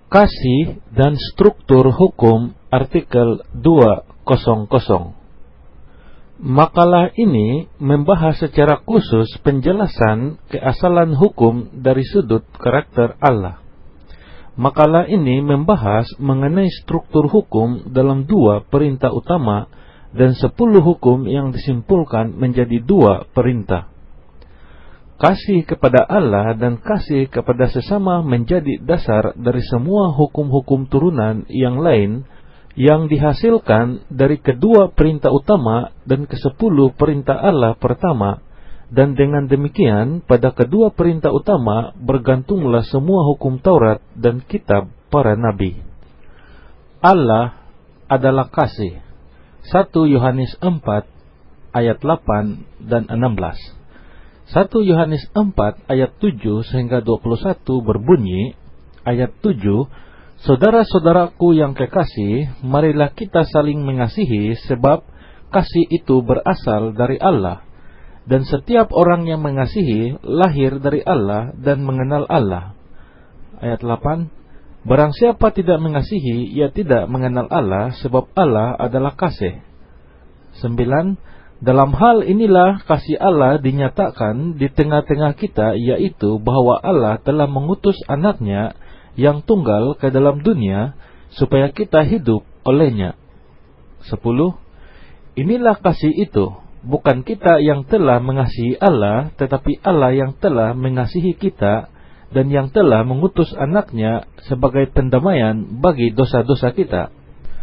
Kasih dan struktur hukum artikel 200. Makalah ini membahas secara khusus penjelasan keasalan hukum dari sudut karakter Allah. Makalah ini membahas mengenai struktur hukum dalam 2 perintah utama dan 10 hukum yang disimpulkan menjadi 2 perintah. Kasih kepada Allah dan kasih kepada sesama menjadi dasar dari semua hukum-hukum turunan yang lain yang dihasilkan dari kedua perintah utama dan ke-10 perintah Allah pertama, dan dengan demikian pada kedua perintah utama bergantunglah semua hukum Taurat dan kitab para nabi. Allah adalah kasih. 1 Yohanes 4 ayat 8 dan 16. 1 Yohanes 4 ayat 7 sehingga 21 berbunyi, ayat 7, Saudara-saudaraku yang kekasih, marilah kita saling mengasihi sebab kasih itu berasal dari Allah. Dan setiap orang yang mengasihi lahir dari Allah dan mengenal Allah. Ayat 8, barang siapa tidak mengasihi, ia tidak mengenal Allah sebab Allah adalah kasih. 9, dalam hal inilah kasih Allah dinyatakan di tengah-tengah kita, yaitu bahwa Allah telah mengutus anaknya yang tunggal ke dalam dunia supaya kita hidup olehnya. 10, inilah kasih itu, bukan kita yang telah mengasihi Allah, tetapi Allah yang telah mengasihi kita dan yang telah mengutus anaknya sebagai pendamaian bagi dosa-dosa kita.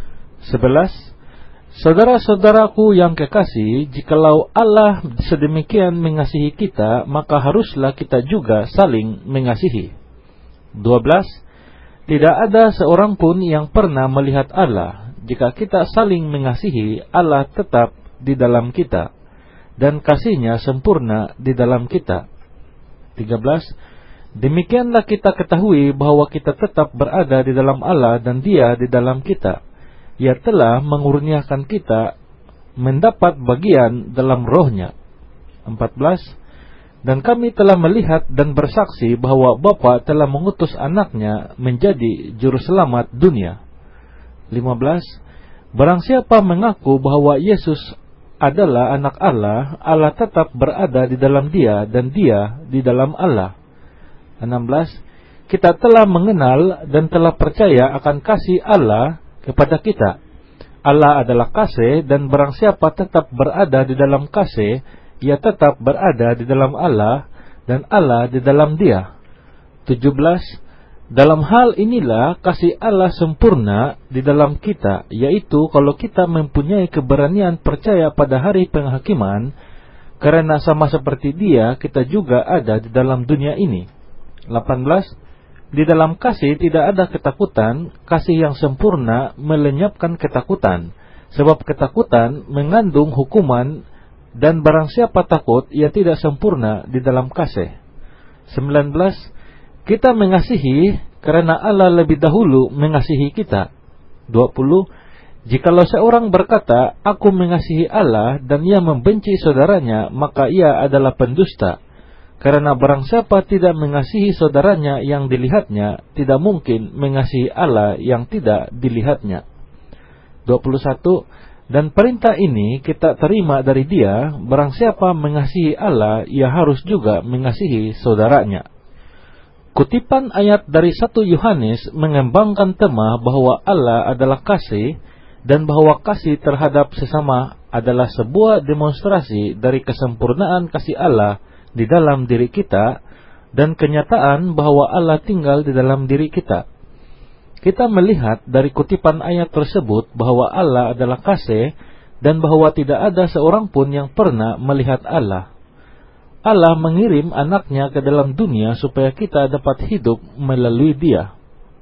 11, Saudara-saudaraku yang kekasih, jikalau Allah sedemikian mengasihi kita, maka haruslah kita juga saling mengasihi. 12, tidak ada seorang pun yang pernah melihat Allah. Jika kita saling mengasihi, Allah tetap di dalam kita, dan kasih-Nya sempurna di dalam kita. 13, demikianlah kita ketahui bahwa kita tetap berada di dalam Allah dan Dia di dalam kita. Ia telah mengurniakan kita mendapat bagian dalam roh-Nya. 14, dan kami telah melihat dan bersaksi bahwa Bapa telah mengutus anaknya menjadi juru selamat dunia. 15, barang siapa mengaku bahwa Yesus adalah anak Allah, Allah tetap berada di dalam dia dan dia di dalam Allah. 16, kita telah mengenal dan telah percaya akan kasih Allah kepada kita. Allah adalah kasih, dan barang siapa tetap berada di dalam kasih, ia tetap berada di dalam Allah dan Allah di dalam dia. 17, dalam hal inilah kasih Allah sempurna di dalam kita, yaitu kalau kita mempunyai keberanian percaya pada hari penghakiman, karena sama seperti Dia kita juga ada di dalam dunia ini. 18, di dalam kasih tidak ada ketakutan, kasih yang sempurna melenyapkan ketakutan, sebab ketakutan mengandung hukuman, dan barang siapa takut, ia tidak sempurna di dalam kasih. 19, kita mengasihi karena Allah lebih dahulu mengasihi kita. 20, jikalau seorang berkata, aku mengasihi Allah, dan ia membenci saudaranya, maka ia adalah pendusta. Karena barang siapa tidak mengasihi saudaranya yang dilihatnya, tidak mungkin mengasihi Allah yang tidak dilihatnya. 21, dan perintah ini kita terima dari Dia, barang siapa mengasihi Allah, ia harus juga mengasihi saudaranya. Kutipan ayat dari 1 Yohanes mengembangkan tema bahwa Allah adalah kasih, dan bahwa kasih terhadap sesama adalah sebuah demonstrasi dari kesempurnaan kasih Allah di dalam diri kita, dan kenyataan bahwa Allah tinggal di dalam diri kita. Kita melihat dari kutipan ayat tersebut bahwa Allah adalah kasih, dan bahwa tidak ada seorang pun yang pernah melihat Allah. Allah mengirim anaknya ke dalam dunia supaya kita dapat hidup melalui Dia.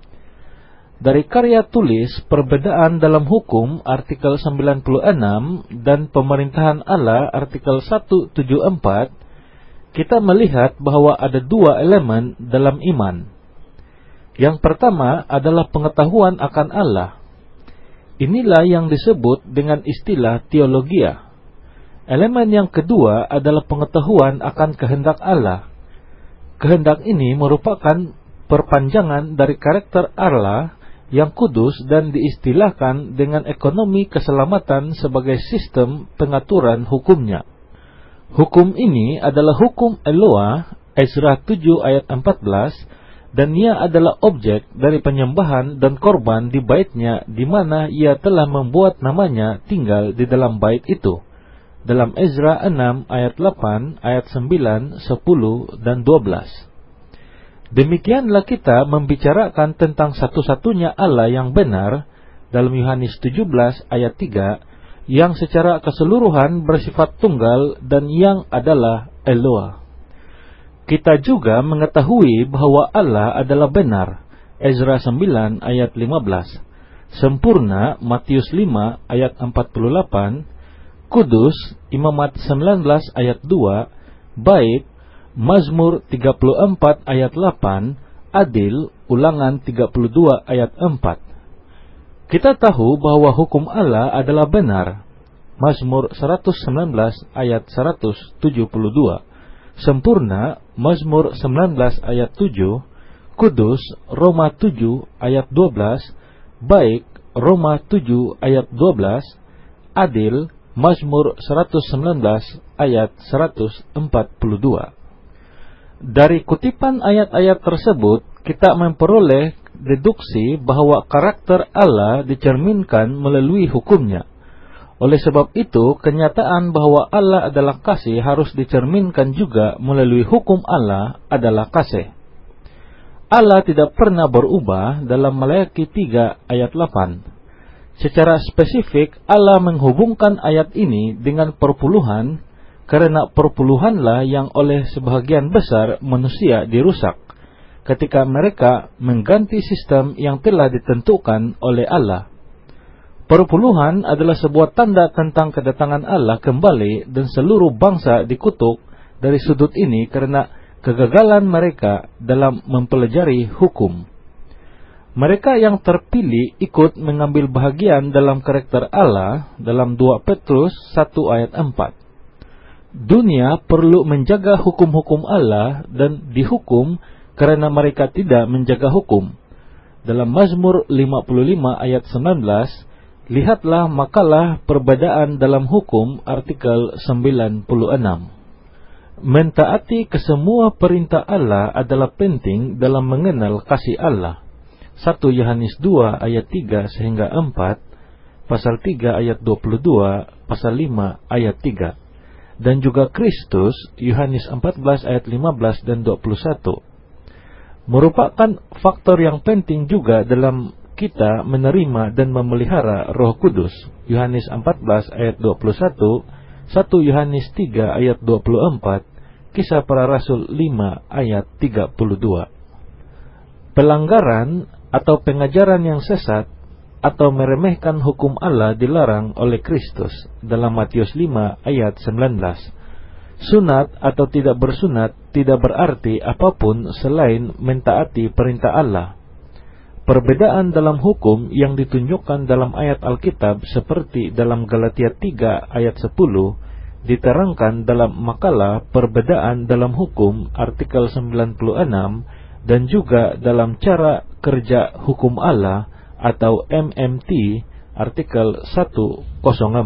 Dari karya tulis Perbedaan dalam Hukum artikel 96 dan Pemerintahan Allah artikel 174, kita melihat bahwa ada 2 elemen dalam iman. Yang pertama adalah pengetahuan akan Allah. Inilah yang disebut dengan istilah teologia. Elemen yang kedua adalah pengetahuan akan kehendak Allah. Kehendak ini merupakan perpanjangan dari karakter Allah yang kudus dan diistilahkan dengan ekonomi keselamatan sebagai sistem pengaturan hukumnya. Hukum ini adalah hukum Eloah, Ezra 7 ayat 14, dan ia adalah objek dari penyembahan dan korban di baitnya, di mana ia telah membuat namanya tinggal di dalam bait itu. Dalam Ezra 6 ayat 8, ayat 9, 10, dan 12. Demikianlah kita membicarakan tentang satu-satunya Allah yang benar dalam Yohanes 17 ayat 3, yang secara keseluruhan bersifat tunggal dan yang adalah Eloah. Kita juga mengetahui bahwa Allah adalah benar, Ezra 9 ayat 15, sempurna, Matius 5 ayat 48, kudus, Imamat 19 ayat 2, baik, Mazmur 34 ayat 8, adil, Ulangan 32 ayat 4. Kita tahu bahwa hukum Allah adalah benar, Mazmur 119 ayat 172, sempurna, Mazmur 19 ayat 7, kudus, Roma 7 ayat 12, baik, Roma 7 ayat 12, adil, Mazmur 119 ayat 142. Dari kutipan ayat-ayat tersebut, kita memperoleh deduksi bahwa karakter Allah dicerminkan melalui hukumnya. Oleh sebab itu, kenyataan bahwa Allah adalah kasih harus dicerminkan juga melalui hukum Allah adalah kasih. Allah tidak pernah berubah dalam Maleakhi 3 ayat 8. Secara spesifik, Allah menghubungkan ayat ini dengan perpuluhan, karena perpuluhanlah yang oleh sebahagian besar manusia dirusak, ketika mereka mengganti sistem yang telah ditentukan oleh Allah. Perpuluhan adalah sebuah tanda tentang kedatangan Allah kembali, dan seluruh bangsa dikutuk dari sudut ini karena kegagalan mereka dalam mempelajari hukum. Mereka yang terpilih ikut mengambil bahagian dalam karakter Allah dalam 2 Petrus 1 ayat 4. Dunia perlu menjaga hukum-hukum Allah dan dihukum karena mereka tidak menjaga hukum. Dalam Mazmur 55 ayat 19, lihatlah makalah perbedaan dalam hukum artikel 96. Mentaati kesemua perintah Allah adalah penting dalam mengenal kasih Allah. 1 Yohanes 2 ayat 3 sehingga 4, pasal 3 ayat 22, pasal 5 ayat 3. Dan juga Kristus, Yohanes 14 ayat 15 dan 21. Merupakan faktor yang penting juga dalam kita menerima dan memelihara Roh Kudus. Yohanes 14 ayat 21, 1 Yohanes 3 ayat 24, Kisah Para Rasul 5 ayat 32. Pelanggaran atau pengajaran yang sesat atau meremehkan hukum Allah dilarang oleh Kristus dalam Matius 5 ayat 19. Sunat atau tidak bersunat tidak berarti apapun selain mentaati perintah Allah. Perbedaan dalam hukum yang ditunjukkan dalam ayat Alkitab seperti dalam Galatia 3 ayat 10 diterangkan dalam makalah perbedaan dalam hukum artikel 96 dan juga dalam cara kerja hukum Allah atau MMT artikel 104.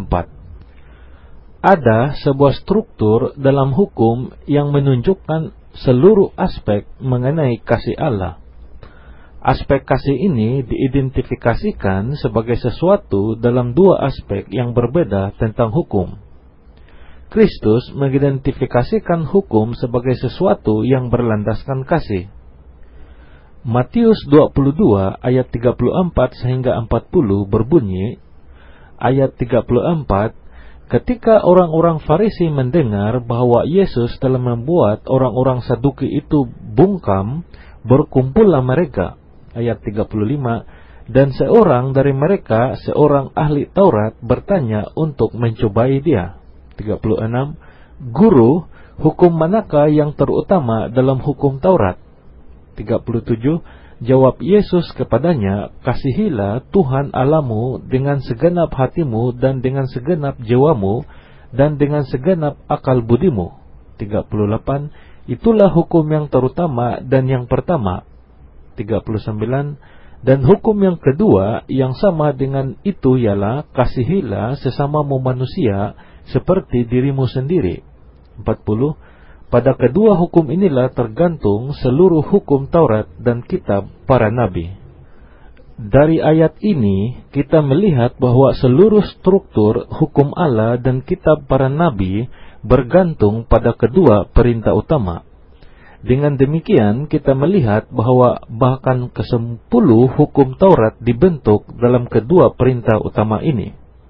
Ada sebuah struktur dalam hukum yang menunjukkan seluruh aspek mengenai kasih Allah. Aspek kasih ini diidentifikasikan sebagai sesuatu dalam 2 aspek yang berbeda tentang hukum. Kristus mengidentifikasikan hukum sebagai sesuatu yang berlandaskan kasih. Matius 22 ayat 34 sehingga 40 berbunyi, ayat 34, ketika orang-orang Farisi mendengar bahwa Yesus telah membuat orang-orang Saduki itu bungkam, berkumpullah mereka. Ayat 35, dan seorang dari mereka, seorang ahli Taurat, bertanya untuk mencobai dia. 36, Guru, hukum manakah yang terutama dalam hukum Taurat? 37, jawab Yesus kepadanya, kasihilah Tuhan Allahmu dengan segenap hatimu dan dengan segenap jiwamu dan dengan segenap akal budimu. 38, itulah hukum yang terutama dan yang pertama. 39. Dan hukum yang kedua yang sama dengan itu ialah kasihilah sesamamu manusia seperti dirimu sendiri. 40. Pada kedua hukum inilah tergantung seluruh hukum Taurat dan kitab para nabi. Dari ayat ini kita melihat bahwa seluruh struktur hukum Allah dan kitab para nabi bergantung pada kedua perintah utama. Dengan demikian kita melihat bahwa bahkan ke-10 hukum Taurat dibentuk dalam kedua perintah utama ini.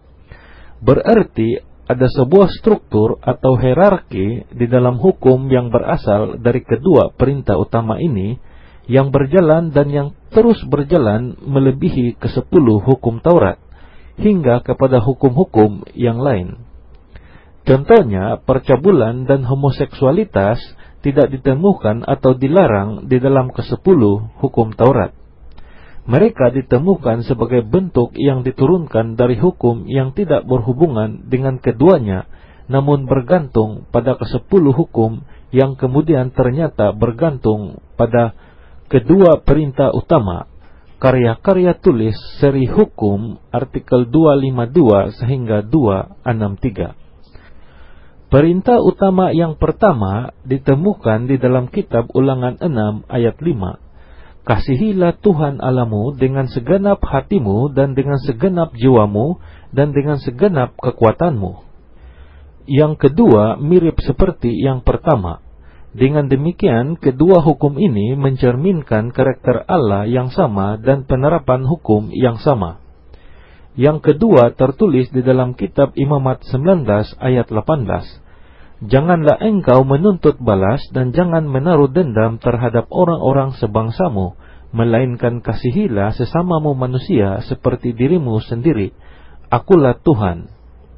Berarti ada sebuah struktur atau hierarki di dalam hukum yang berasal dari kedua perintah utama ini yang berjalan dan yang terus berjalan melebihi ke-10 hukum Taurat hingga kepada hukum-hukum yang lain. Contohnya, percabulan dan homoseksualitas tidak ditemukan atau dilarang di dalam ke-10 hukum Taurat. Mereka ditemukan sebagai bentuk yang diturunkan dari hukum yang tidak berhubungan dengan keduanya, namun bergantung pada ke-10 hukum yang kemudian ternyata bergantung pada kedua perintah utama. Karya-karya tulis seri hukum artikel 252 sehingga 263. Perintah utama yang pertama ditemukan di dalam kitab Ulangan 6 ayat 5. Kasihilah Tuhan Allahmu dengan segenap hatimu dan dengan segenap jiwamu dan dengan segenap kekuatanmu. Yang kedua mirip seperti yang pertama. Dengan demikian, kedua hukum ini mencerminkan karakter Allah yang sama dan penerapan hukum yang sama. Yang kedua tertulis di dalam kitab Imamat 19 ayat 18. Janganlah engkau menuntut balas dan jangan menaruh dendam terhadap orang-orang sebangsamu, melainkan kasihilah sesamamu manusia seperti dirimu sendiri. Akulah Tuhan.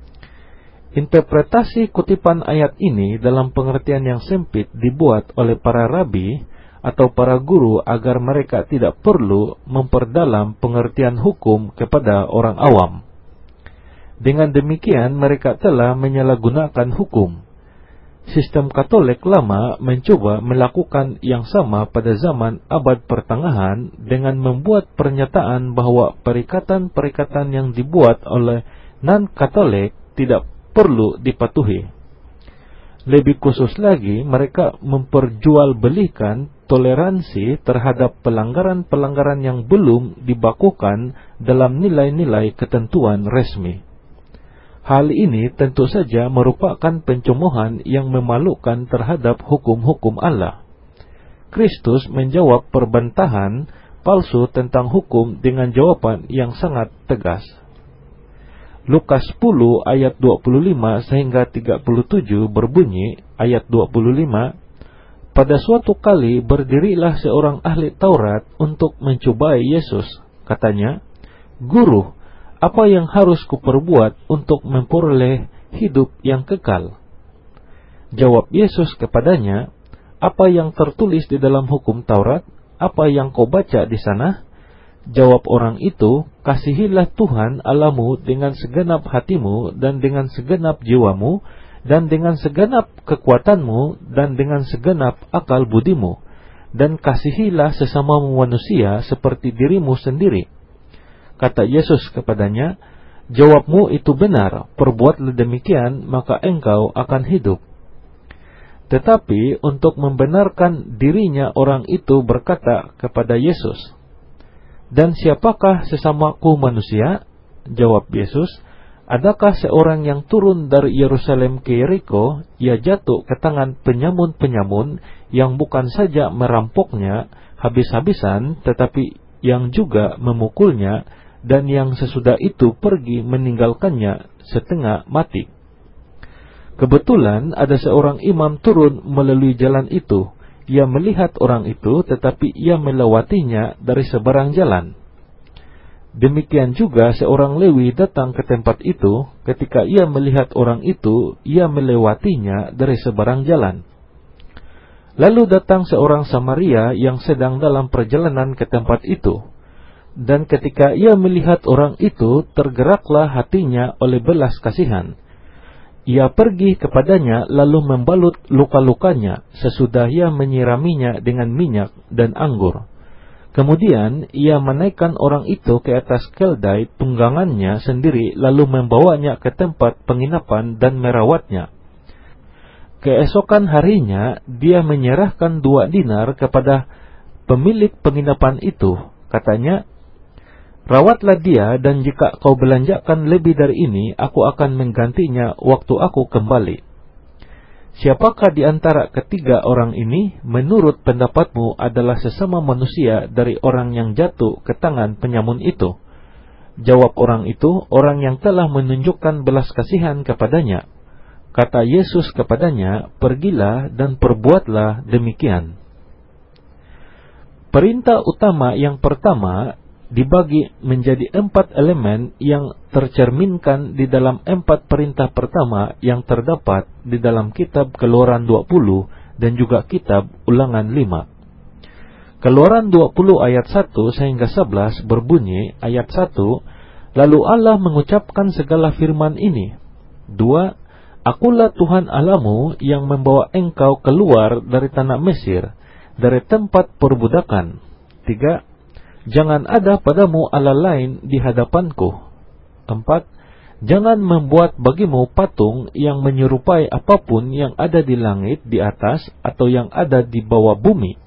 Interpretasi kutipan ayat ini dalam pengertian yang sempit dibuat oleh para rabi atau para guru agar mereka tidak perlu memperdalam pengertian hukum kepada orang awam. Dengan demikian mereka telah menyalahgunakan hukum. Sistem Katolik lama mencoba melakukan yang sama pada zaman abad pertengahan dengan membuat pernyataan bahwa perikatan-perikatan yang dibuat oleh non-Katolik tidak perlu dipatuhi. Lebih khusus lagi, mereka memperjualbelikan toleransi terhadap pelanggaran-pelanggaran yang belum dibakukan dalam nilai-nilai ketentuan resmi. Hal ini tentu saja merupakan pencemoohan yang memalukan terhadap hukum-hukum Allah. Kristus menjawab perbantahan palsu tentang hukum dengan jawaban yang sangat tegas. Lukas 10 ayat 25 sehingga 37 berbunyi, ayat 25, pada suatu kali berdirilah seorang ahli Taurat untuk mencobai Yesus. Katanya, Guru, apa yang harus kuperbuat untuk memperoleh hidup yang kekal? Jawab Yesus kepadanya, apa yang tertulis di dalam hukum Taurat? Apa yang kau baca di sana? Jawab orang itu, kasihilah Tuhan Allahmu dengan segenap hatimu dan dengan segenap jiwamu dan dengan segenap kekuatanmu dan dengan segenap akal budimu, dan kasihilah sesamamu manusia seperti dirimu sendiri. Kata Yesus kepadanya, jawabmu itu benar, perbuatlah demikian maka engkau akan hidup. Tetapi untuk membenarkan dirinya orang itu berkata kepada Yesus, dan siapakah sesamaku manusia? Jawab Yesus, adakah seorang yang turun dari Yerusalem ke Yeriko, ia jatuh ke tangan penyamun-penyamun yang bukan saja merampoknya habis-habisan, tetapi yang juga memukulnya, dan yang sesudah itu pergi meninggalkannya setengah mati. Kebetulan ada seorang imam turun melalui jalan itu. Ia melihat orang itu, tetapi ia melewatinya dari seberang jalan. Demikian juga seorang Lewi datang ke tempat itu. Ketika ia melihat orang itu, ia melewatinya dari seberang jalan. Lalu datang seorang Samaria yang sedang dalam perjalanan ke tempat itu. Dan ketika ia melihat orang itu, tergeraklah hatinya oleh belas kasihan. Ia pergi kepadanya lalu membalut luka-lukanya sesudah ia menyiraminya dengan minyak dan anggur. Kemudian ia menaikkan orang itu ke atas keldai tunggangannya sendiri, lalu membawanya ke tempat penginapan dan merawatnya. Keesokan harinya dia menyerahkan 2 dinar kepada pemilik penginapan itu. Katanya, "Rawatlah dia, dan jika kau belanjakan lebih dari ini, aku akan menggantinya waktu aku kembali." Siapakah di antara ketiga orang ini menurut pendapatmu adalah sesama manusia dari orang yang jatuh ke tangan penyamun itu? Jawab orang itu, "Orang yang telah menunjukkan belas kasihan kepadanya." Kata Yesus kepadanya, "Pergilah dan perbuatlah demikian." Perintah utama yang pertama dibagi menjadi 4 elemen yang tercerminkan di dalam 4 perintah pertama yang terdapat di dalam kitab Keluaran 20 dan juga kitab Ulangan 5. Keluaran 20 ayat 1 sehingga 11 berbunyi, ayat 1, "Lalu Allah mengucapkan segala firman ini. 2. Akulah Tuhan Allahmu yang membawa engkau keluar dari tanah Mesir, dari tempat perbudakan. 3. Jangan ada padamu Allah lain di hadapanku. 4. Jangan membuat bagimu patung yang menyerupai apapun yang ada di langit di atas, atau yang ada di bawah bumi,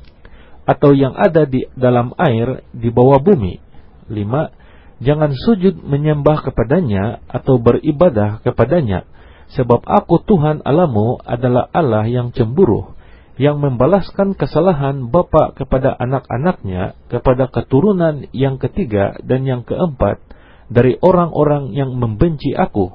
atau yang ada di dalam air di bawah bumi. 5. Jangan sujud menyembah kepadanya atau beribadah kepadanya, sebab aku Tuhan Allahmu adalah Allah yang cemburu, yang membalaskan kesalahan bapa kepada anak-anaknya, kepada keturunan yang ketiga dan yang keempat dari orang-orang yang membenci aku.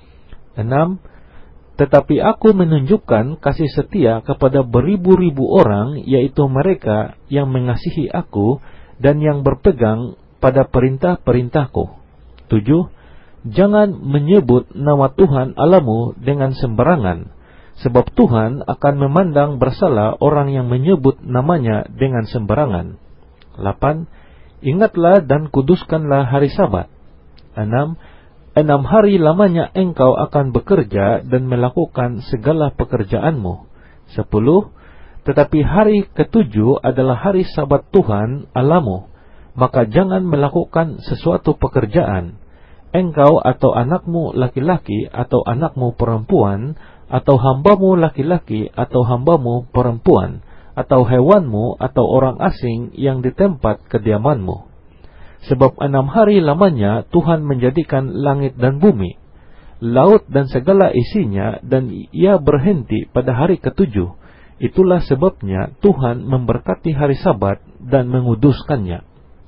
6. Tetapi aku menunjukkan kasih setia kepada beribu-ribu orang, yaitu mereka yang mengasihi aku dan yang berpegang pada perintah-perintahku. 7. Jangan menyebut nama Tuhan Allahmu dengan sembarangan, sebab Tuhan akan memandang bersalah orang yang menyebut namanya dengan sembarangan. 8. Ingatlah dan kuduskanlah hari Sabat. 6. 6 hari lamanya engkau akan bekerja dan melakukan segala pekerjaanmu. 10. Tetapi hari ke-7 adalah hari Sabat Tuhan Allahmu, maka jangan melakukan sesuatu pekerjaan, engkau atau anakmu laki-laki atau anakmu perempuan, atau hambamu laki-laki atau hambamu perempuan, atau hewanmu atau orang asing yang di tempat kediamanmu. Sebab 6 hari lamanya Tuhan menjadikan langit dan bumi, laut dan segala isinya, dan ia berhenti pada hari ke-7. Itulah sebabnya Tuhan memberkati hari Sabat dan menguduskannya.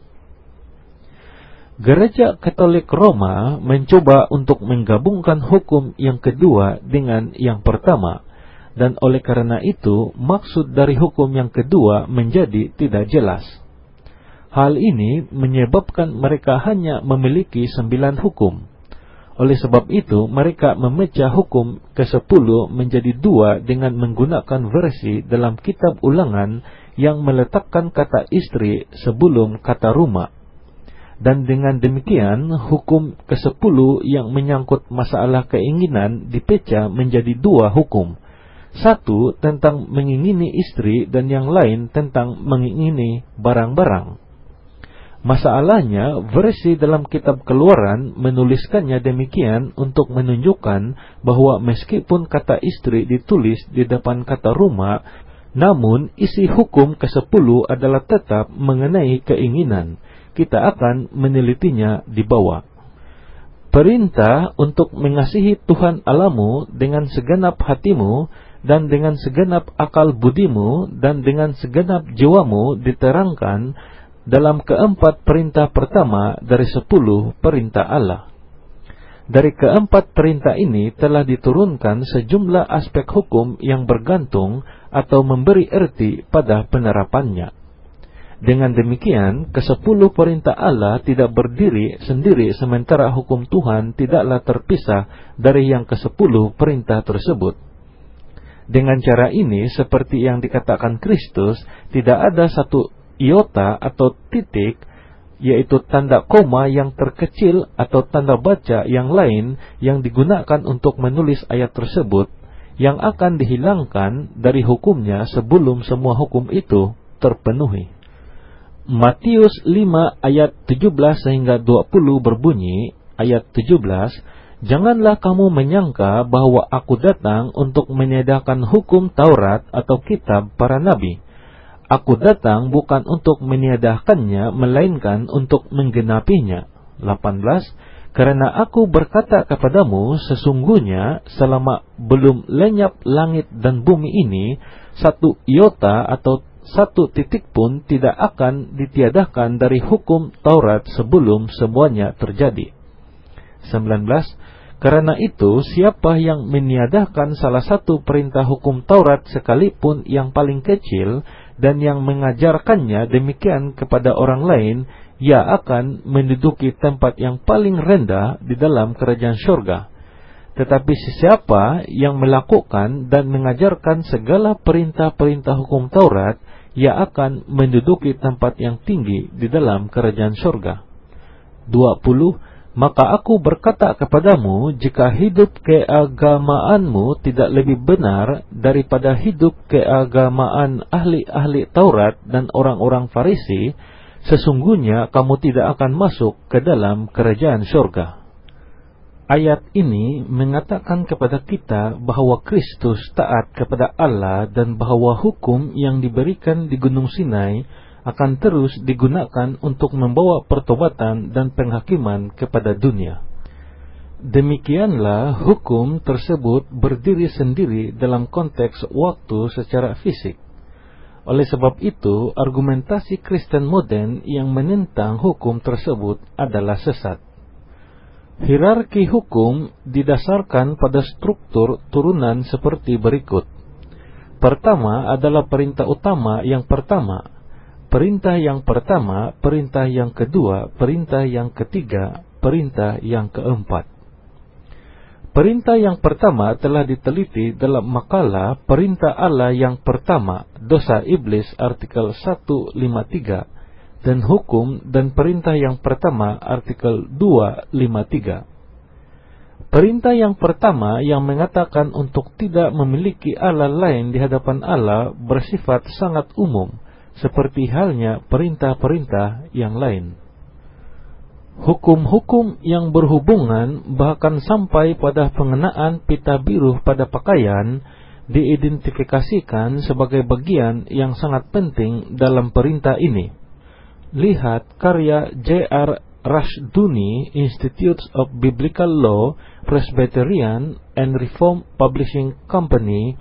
Gereja Katolik Roma mencoba untuk menggabungkan hukum yang kedua dengan yang pertama, dan oleh karena itu maksud dari hukum yang kedua menjadi tidak jelas. Hal ini menyebabkan mereka hanya memiliki 9 hukum. Oleh sebab itu mereka memecah hukum ke-10 menjadi 2 dengan menggunakan versi dalam kitab Ulangan yang meletakkan kata istri sebelum kata rumah. Dan dengan demikian, hukum ke-10 yang menyangkut masalah keinginan dipecah menjadi 2 hukum. 1 tentang mengingini istri dan yang lain tentang mengingini barang-barang. Masalahnya, versi dalam kitab Keluaran menuliskannya demikian untuk menunjukkan bahwa meskipun kata istri ditulis di depan kata rumah, namun isi hukum ke-10 adalah tetap mengenai keinginan. Kita akan menelitinya di bawah. Perintah untuk mengasihi Tuhan Allahmu dengan segenap hatimu dan dengan segenap akal budimu dan dengan segenap jiwamu diterangkan dalam keempat perintah pertama dari 10 perintah Allah. Dari keempat perintah ini telah diturunkan sejumlah aspek hukum yang bergantung atau memberi erti pada penerapannya. Dengan demikian, ke-10 perintah Allah tidak berdiri sendiri, sementara hukum Tuhan tidaklah terpisah dari yang ke-10 perintah tersebut. Dengan cara ini, seperti yang dikatakan Kristus, tidak ada satu iota atau titik, yaitu tanda koma yang terkecil atau tanda baca yang lain yang digunakan untuk menulis ayat tersebut, yang akan dihilangkan dari hukumnya sebelum semua hukum itu terpenuhi. Matius 5 ayat 17 sehingga 20 berbunyi, ayat 17, "Janganlah kamu menyangka bahwa aku datang untuk meniadakan hukum Taurat atau kitab para nabi. Aku datang bukan untuk meniadakannya, melainkan untuk menggenapinya." 18, "Karena aku berkata kepadamu, sesungguhnya selama belum lenyap langit dan bumi ini, satu iota atau satu titik pun tidak akan ditiadakan dari hukum Taurat sebelum semuanya terjadi." 19, "Karena itu, siapa yang meniadakan salah satu perintah hukum Taurat sekalipun yang paling kecil dan yang mengajarkannya demikian kepada orang lain, ia akan menduduki tempat yang paling rendah di dalam kerajaan surga. Tetapi siapa yang melakukan dan mengajarkan segala perintah-perintah hukum Taurat, ia akan menduduki tempat yang tinggi di dalam kerajaan surga." 20, "Maka aku berkata kepadamu, jika hidup keagamaanmu tidak lebih benar daripada hidup keagamaan ahli-ahli Taurat dan orang-orang Farisi, sesungguhnya kamu tidak akan masuk ke dalam kerajaan surga." Ayat ini mengatakan kepada kita bahwa Kristus taat kepada Allah dan bahwa hukum yang diberikan di Gunung Sinai akan terus digunakan untuk membawa pertobatan dan penghakiman kepada dunia. Demikianlah hukum tersebut berdiri sendiri dalam konteks waktu secara fisik. Oleh sebab itu, argumentasi Kristen modern yang menentang hukum tersebut adalah sesat. Hierarki hukum didasarkan pada struktur turunan seperti berikut. Pertama adalah perintah utama yang pertama, perintah yang pertama, perintah yang kedua, perintah yang ketiga, perintah yang keempat. Perintah yang pertama telah diteliti dalam makalah Perintah Allah yang Pertama, Dosa Iblis, artikel 153, dan Hukum dan Perintah yang Pertama, artikel 253. Perintah yang pertama yang mengatakan untuk tidak memiliki Allah lain di hadapan Allah bersifat sangat umum, seperti halnya perintah-perintah yang lain. Hukum-hukum yang berhubungan bahkan sampai pada pengenaan pita biru pada pakaian diidentifikasikan sebagai bagian yang sangat penting dalam perintah ini. Lihat karya J.R. Rushduni, Institutes of Biblical Law, Presbyterian and Reformed Publishing Company,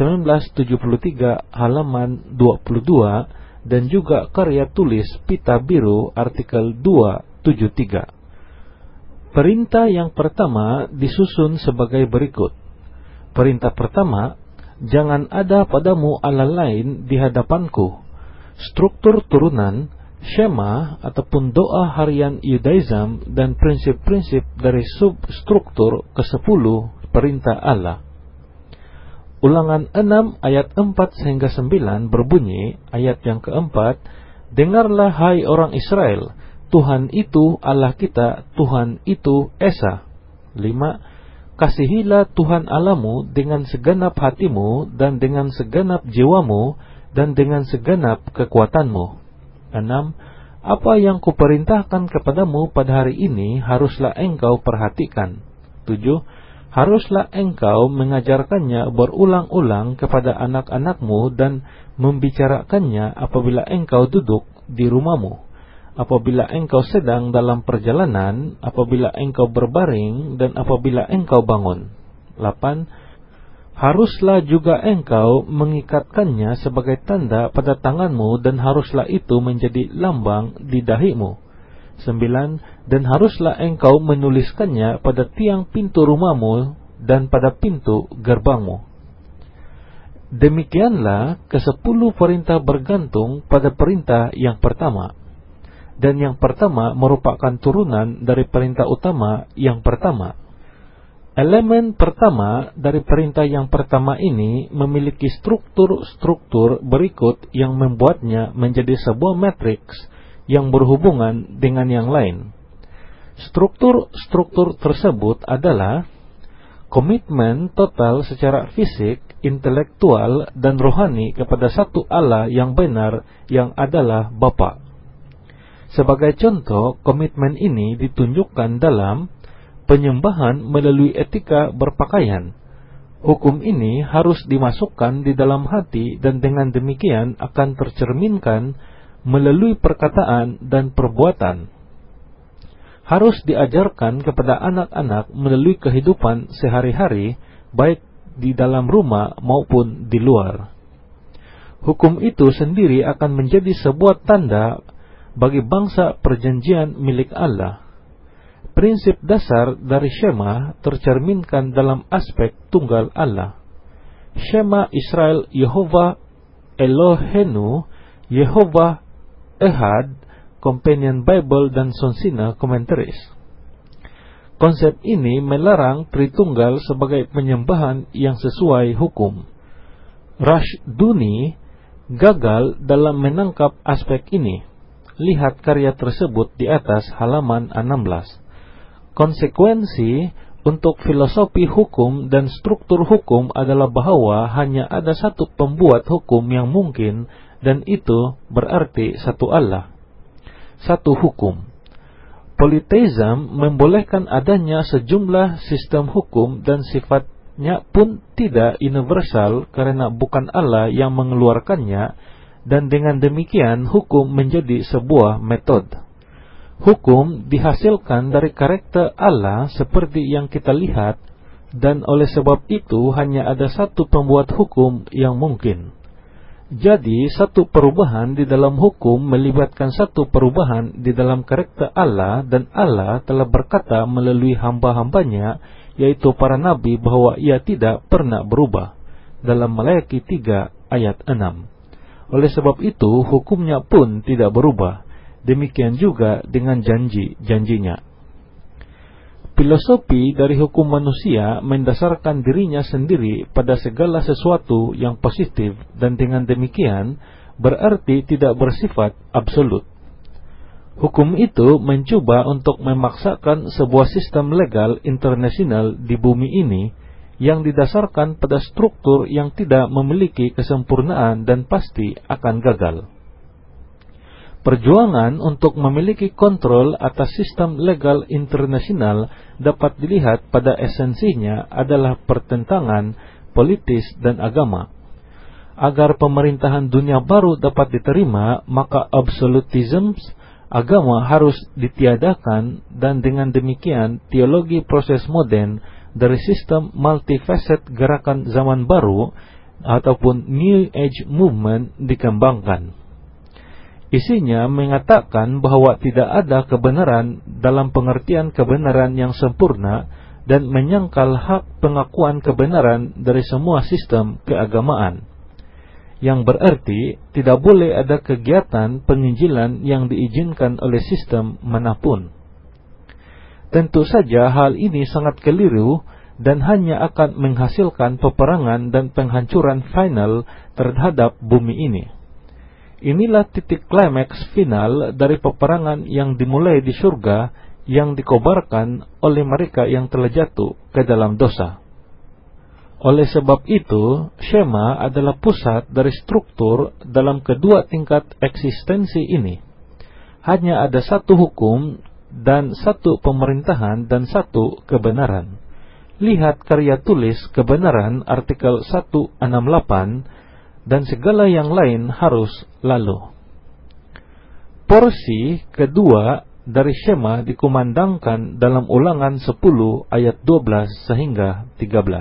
1973, halaman 22, dan juga karya tulis Pita Biru, artikel 273. Perintah yang pertama disusun sebagai berikut. Perintah pertama, jangan ada padamu Allah lain di hadapanku. Struktur turunan, Shema ataupun doa harian Yudaism dan prinsip-prinsip dari substruktur ke-10 perintah Allah. Ulangan 6 ayat 4 sehingga 9 berbunyi, ayat yang keempat, "Dengarlah hai orang Israel, Tuhan itu Allah kita, Tuhan itu Esa." 5. "Kasihilah Tuhan Allahmu dengan segenap hatimu dan dengan segenap jiwamu dan dengan segenap kekuatanmu." 6. "Apa yang kuperintahkan kepadamu pada hari ini haruslah engkau perhatikan." 7. "Haruslah engkau mengajarkannya berulang-ulang kepada anak-anakmu dan membicarakannya apabila engkau duduk di rumahmu, apabila engkau sedang dalam perjalanan, apabila engkau berbaring, dan apabila engkau bangun." 8. "Haruslah juga engkau mengikatkannya sebagai tanda pada tanganmu dan haruslah itu menjadi lambang di dahimu." 9. "Dan haruslah engkau menuliskannya pada tiang pintu rumahmu dan pada pintu gerbangmu." Demikianlah ke-10 perintah bergantung pada perintah yang pertama. Dan yang pertama merupakan turunan dari perintah utama yang pertama. Elemen pertama dari perintah yang pertama ini memiliki struktur-struktur berikut yang membuatnya menjadi sebuah matriks yang berhubungan dengan yang lain. Struktur-struktur tersebut adalah komitmen total secara fisik, intelektual, dan rohani kepada satu Allah yang benar yang adalah Bapa. Sebagai contoh, komitmen ini ditunjukkan dalam penyembahan melalui etika berpakaian. Hukum ini harus dimasukkan di dalam hati dan dengan demikian akan tercerminkan melalui perkataan dan perbuatan. Harus diajarkan kepada anak-anak melalui kehidupan sehari-hari, baik di dalam rumah maupun di luar. Hukum itu sendiri akan menjadi sebuah tanda bagi bangsa perjanjian milik Allah. Prinsip dasar dari Shema tercerminkan dalam aspek tunggal Allah. Shema Israel Yehovah Elohenu, Yehovah Ehad, Companion Bible dan Sonsina Commentaries. Konsep ini melarang Tritunggal sebagai penyembahan yang sesuai hukum. Rashduni gagal dalam menangkap aspek ini. Lihat karya tersebut di atas halaman 16. Konsekuensi untuk filosofi hukum dan struktur hukum adalah bahwa hanya ada satu pembuat hukum yang mungkin, dan itu berarti satu Allah, satu hukum. Politeism membolehkan adanya sejumlah sistem hukum dan sifatnya pun tidak universal karena bukan Allah yang mengeluarkannya, dan dengan demikian hukum menjadi sebuah metode. Hukum dihasilkan dari karakter Allah seperti yang kita lihat, dan oleh sebab itu hanya ada satu pembuat hukum yang mungkin. Jadi satu perubahan di dalam hukum melibatkan satu perubahan di dalam karakter Allah, dan Allah telah berkata melalui hamba-hambanya, yaitu para nabi, bahwa ia tidak pernah berubah, dalam Malayaki 3 ayat 6. Oleh sebab itu hukumnya pun tidak berubah. Demikian juga dengan janji-janjinya. Filosofi dari hukum manusia mendasarkan dirinya sendiri pada segala sesuatu yang positif, dan dengan demikian berarti tidak bersifat absolut. Hukum itu mencoba untuk memaksakan sebuah sistem legal internasional di bumi ini yang didasarkan pada struktur yang tidak memiliki kesempurnaan dan pasti akan gagal. Perjuangan untuk memiliki kontrol atas sistem legal internasional dapat dilihat pada esensinya adalah pertentangan politis dan agama. Agar pemerintahan dunia baru dapat diterima, maka absolutism agama harus ditiadakan, dan dengan demikian teologi proses modern dari sistem multifaset gerakan zaman baru ataupun New Age Movement dikembangkan. Isinya mengatakan bahwa tidak ada kebenaran dalam pengertian kebenaran yang sempurna, dan menyangkal hak pengakuan kebenaran dari semua sistem keagamaan, yang berarti tidak boleh ada kegiatan penginjilan yang diizinkan oleh sistem manapun. Tentu saja hal ini sangat keliru dan hanya akan menghasilkan peperangan dan penghancuran final terhadap bumi ini. Inilah titik klimaks final dari peperangan yang dimulai di surga, yang dikobarkan oleh mereka yang telah jatuh ke dalam dosa. Oleh sebab itu, Shema adalah pusat dari struktur dalam kedua tingkat eksistensi ini. Hanya ada satu hukum dan satu pemerintahan dan satu kebenaran. Lihat karya tulis kebenaran artikel 168, dan segala yang lain harus lalu. Porsi kedua dari Shema dikumandangkan dalam Ulangan 10 ayat 12 sehingga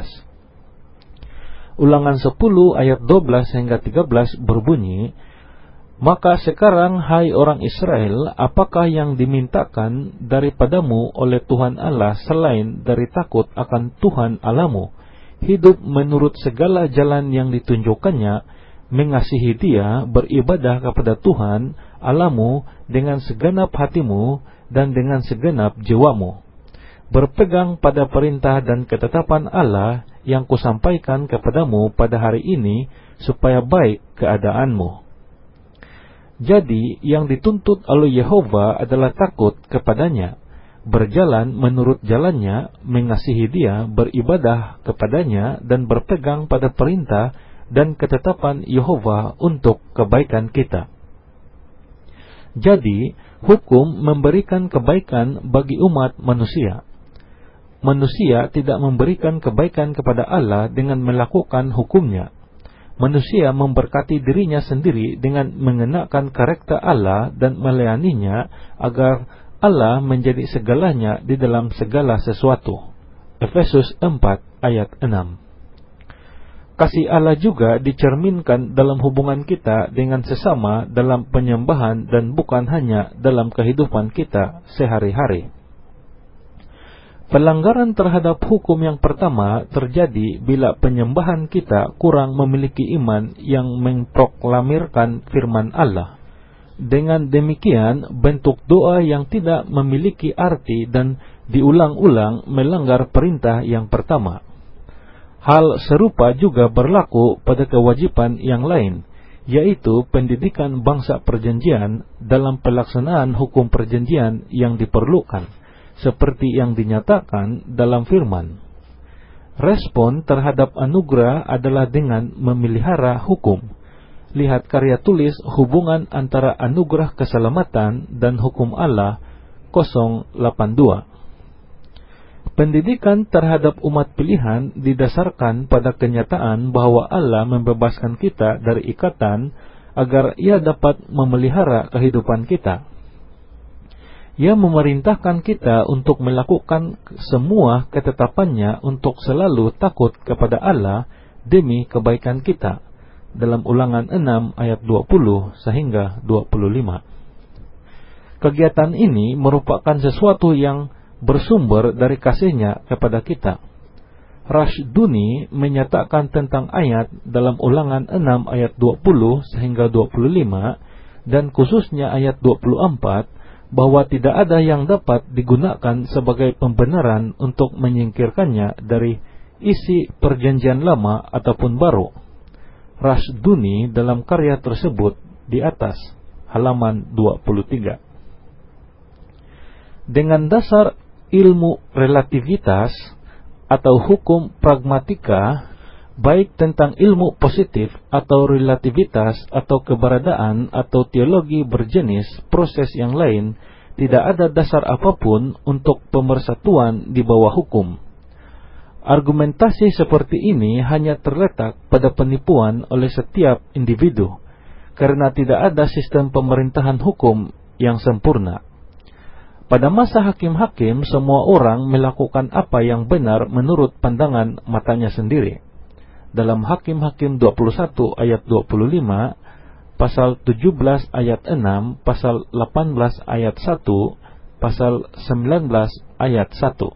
13. Ulangan 10 ayat 12 hingga 13 berbunyi, "Maka sekarang, hai orang Israel, apakah yang dimintakan daripadamu oleh Tuhan Allah selain dari takut akan Tuhan Allahmu, hidup menurut segala jalan yang ditunjukkannya, mengasihi Dia, beribadah kepada Tuhan Allahmu dengan segenap hatimu dan dengan segenap jiwamu, berpegang pada perintah dan ketetapan Allah yang kusampaikan kepadamu pada hari ini, supaya baik keadaanmu." Jadi yang dituntut oleh Yehova adalah takut kepadanya, berjalan menurut jalannya, mengasihi Dia, beribadah kepadanya, dan berpegang pada perintah dan ketetapan Yehova untuk kebaikan kita. Jadi, Hukum memberikan kebaikan bagi umat manusia. Manusia tidak memberikan kebaikan kepada Allah dengan melakukan hukumnya. Manusia memberkati dirinya sendiri dengan mengenakan karakter Allah dan melayaninya agar Allah menjadi segalanya di dalam segala sesuatu. Efesus 4 ayat 6. Kasih Allah juga dicerminkan dalam hubungan kita dengan sesama dalam penyembahan dan bukan hanya dalam kehidupan kita sehari-hari. Pelanggaran terhadap hukum yang pertama terjadi bila penyembahan kita kurang memiliki iman yang memproklamirkan firman Allah. Dengan demikian, bentuk doa yang tidak memiliki arti dan diulang-ulang melanggar perintah yang pertama. Hal serupa juga berlaku pada kewajiban yang lain, yaitu pendidikan bangsa perjanjian dalam pelaksanaan hukum perjanjian yang diperlukan, seperti yang dinyatakan dalam firman. Respon terhadap anugerah adalah dengan memelihara hukum. Lihat karya tulis Hubungan Antara Anugerah Keselamatan dan Hukum Allah 082. Pendidikan terhadap umat pilihan didasarkan pada kenyataan bahwa Allah membebaskan kita dari ikatan agar Ia dapat memelihara kehidupan kita. Ia memerintahkan kita untuk melakukan semua ketetapannya untuk selalu takut kepada Allah demi kebaikan kita. Dalam Ulangan 6 ayat 20 sehingga 25. Kegiatan ini merupakan sesuatu yang bersumber dari kasih-Nya kepada kita. Rashduni menyatakan tentang ayat dalam Ulangan 6 ayat 20 sehingga 25 dan khususnya ayat 24 bahwa tidak ada yang dapat digunakan sebagai pembenaran untuk menyingkirkannya dari isi perjanjian lama ataupun baru. Rashduni dalam karya tersebut di atas halaman 23. Dengan dasar ilmu relativitas atau hukum pragmatika, baik tentang ilmu positif atau relativitas atau keberadaan atau teologi berjenis proses yang lain, tidak ada dasar apapun untuk pemersatuan di bawah hukum. Argumentasi seperti ini hanya terletak pada penipuan oleh setiap individu, karena tidak ada sistem pemerintahan hukum yang sempurna. Pada masa hakim-hakim, semua orang melakukan apa yang benar menurut pandangan matanya sendiri. Dalam Hakim-Hakim 21 ayat 25, pasal 17 ayat 6, pasal 18 ayat 1, pasal 19 ayat 1.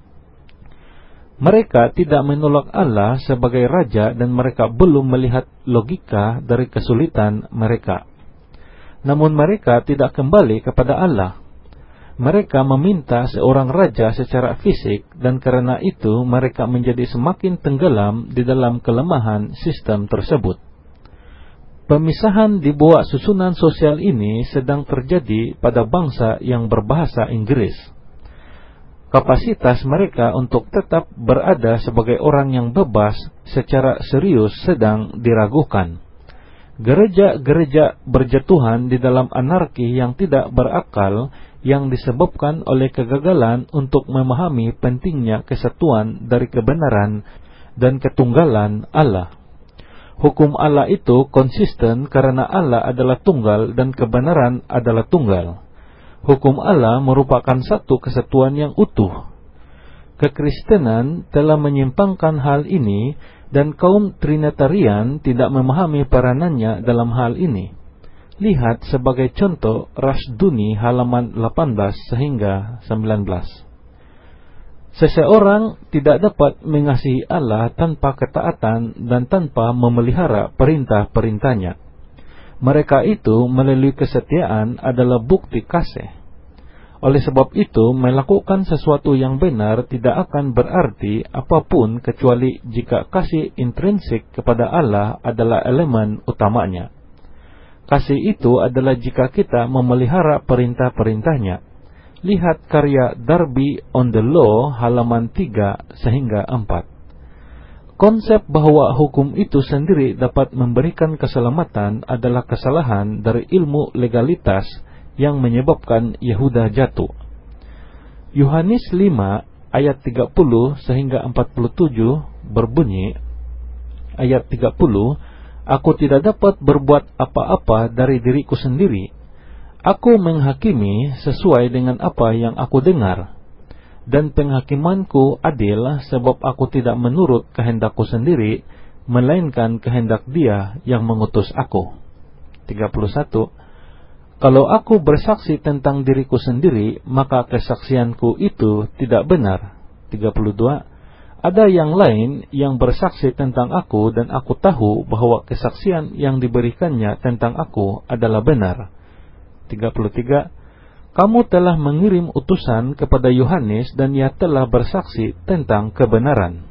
Mereka tidak menolak Allah sebagai Raja dan mereka belum melihat logika dari kesulitan mereka. Namun mereka tidak kembali kepada Allah. Mereka meminta seorang raja secara fisik dan karena itu mereka menjadi semakin tenggelam di dalam kelemahan sistem tersebut. Pemisahan di bawah susunan sosial ini sedang terjadi pada bangsa yang berbahasa Inggris. Kapasitas mereka untuk tetap berada sebagai orang yang bebas secara serius sedang diragukan. Gereja-gereja berjatuhan di dalam anarki yang tidak berakal yang disebabkan oleh kegagalan untuk memahami pentingnya kesatuan dari kebenaran dan ketunggalan Allah. Hukum Allah itu konsisten karena Allah adalah tunggal dan kebenaran adalah tunggal. Hukum Allah merupakan satu kesatuan yang utuh. Kekristenan telah menyimpangkan hal ini dan kaum Trinitarian tidak memahami peranannya dalam hal ini. Lihat sebagai contoh Rashduni halaman 18 sehingga 19. Seseorang tidak dapat mengasihi Allah tanpa ketaatan dan tanpa memelihara perintah-perintahnya. Mereka itu melalui kesetiaan adalah bukti kasih. Oleh sebab itu, melakukan sesuatu yang benar tidak akan berarti apapun kecuali jika kasih intrinsik kepada Allah adalah elemen utamanya. Kasih itu adalah jika kita memelihara perintah-perintahnya. Lihat karya Darby on the Law halaman 3 sehingga 4. Konsep bahwa hukum itu sendiri dapat memberikan keselamatan adalah kesalahan dari ilmu legalitas yang menyebabkan Yehuda jatuh. Yohanes 5 ayat 30 sehingga 47 berbunyi, ayat 30, Aku tidak dapat berbuat apa-apa dari diriku sendiri. Aku menghakimi sesuai dengan apa yang aku dengar. Dan penghakimanku adil sebab aku tidak menurut kehendakku sendiri, melainkan kehendak Dia yang mengutus aku. 31. Kalau aku bersaksi tentang diriku sendiri, maka kesaksianku itu tidak benar. 32. Ada yang lain yang bersaksi tentang aku dan aku tahu bahwa kesaksian yang diberikannya tentang aku adalah benar. 33. Kamu telah mengirim utusan kepada Yohanes dan ia telah bersaksi tentang kebenaran.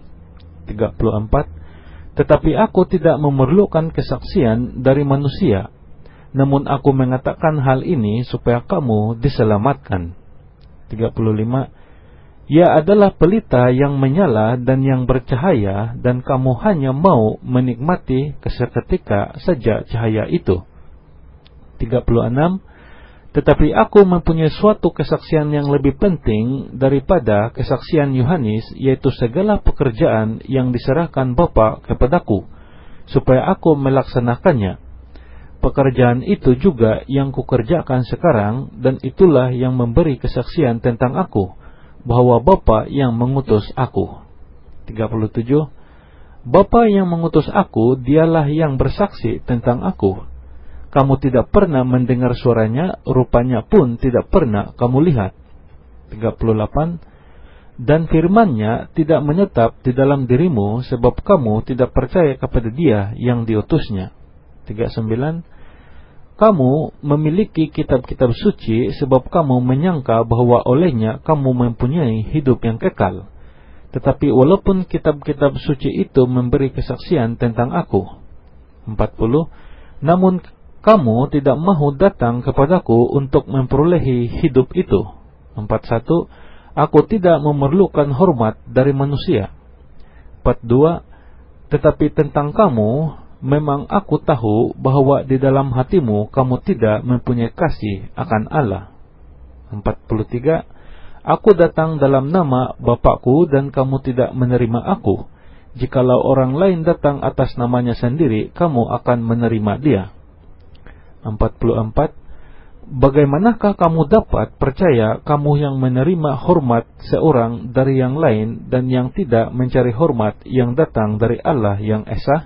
34. Tetapi aku tidak memerlukan kesaksian dari manusia, namun aku mengatakan hal ini supaya kamu diselamatkan. 35. Ia adalah pelita yang menyala dan yang bercahaya, dan kamu hanya mau menikmati seketika saja cahaya itu. 36. Tetapi aku mempunyai suatu kesaksian yang lebih penting daripada kesaksian Yohanes, yaitu segala pekerjaan yang diserahkan Bapa kepadaku, supaya aku melaksanakannya. Pekerjaan itu juga yang kukerjakan sekarang, dan itulah yang memberi kesaksian tentang aku, bahwa Bapa yang mengutus aku. 37. Bapa yang mengutus aku, dialah yang bersaksi tentang aku. Kamu tidak pernah mendengar suaranya, rupanya pun tidak pernah kamu lihat. 38. Dan firman-Nya tidak menetap di dalam dirimu, sebab kamu tidak percaya kepada Dia yang diutusnya. 39. Kamu memiliki kitab-kitab suci sebab kamu menyangka bahwa olehnya kamu mempunyai hidup yang kekal. Tetapi walaupun kitab-kitab suci itu memberi kesaksian tentang aku. 40. Namun kamu tidak mahu datang kepadaku untuk memperolehi hidup itu. 41. Aku tidak memerlukan hormat dari manusia. 42. Tetapi tentang kamu, memang aku tahu bahwa di dalam hatimu kamu tidak mempunyai kasih akan Allah. 43. Aku datang dalam nama Bapakku dan kamu tidak menerima aku. Jikalau orang lain datang atas namanya sendiri, kamu akan menerima dia. 44. Bagaimanakah kamu dapat percaya kamu yang menerima hormat seorang dari yang lain dan yang tidak mencari hormat yang datang dari Allah yang Esa?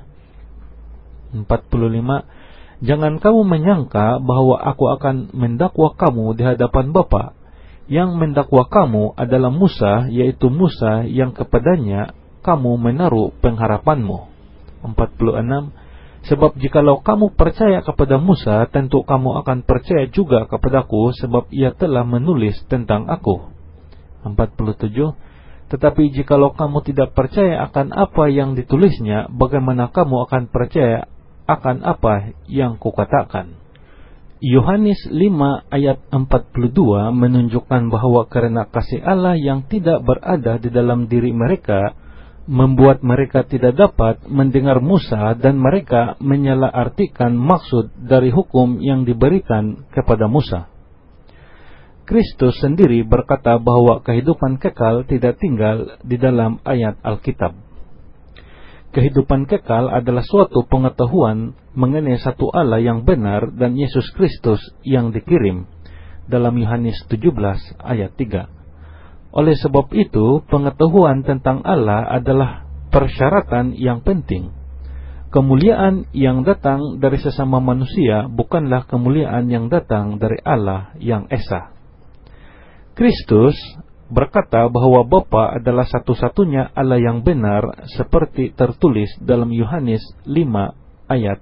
45. Jangan kamu menyangka bahwa aku akan mendakwa kamu di hadapan Bapa. Yang mendakwa kamu adalah Musa, yaitu Musa yang kepadanya kamu menaruh pengharapanmu. 46. Sebab jikalau kamu percaya kepada Musa, tentu kamu akan percaya juga kepadaku, sebab ia telah menulis tentang aku. 47. Tetapi jikalau kamu tidak percaya akan apa yang ditulisnya, bagaimana kamu akan percaya akan apa yang kukatakan? Yohanes 5 ayat 42 menunjukkan bahwa karena kasih Allah yang tidak berada di dalam diri mereka membuat mereka tidak dapat mendengar Musa, dan mereka menyalahartikan maksud dari hukum yang diberikan kepada Musa. Kristus sendiri berkata bahwa kehidupan kekal tidak tinggal di dalam ayat Alkitab. Kehidupan kekal adalah suatu pengetahuan mengenai satu Allah yang benar dan Yesus Kristus yang dikirim, dalam Yohanes 17 ayat 3. Oleh sebab itu, pengetahuan tentang Allah adalah persyaratan yang penting. Kemuliaan yang datang dari sesama manusia bukanlah kemuliaan yang datang dari Allah yang Esa. Kristus berkata bahwa Bapa adalah satu-satunya Allah yang benar, seperti tertulis dalam Yohanes 5 ayat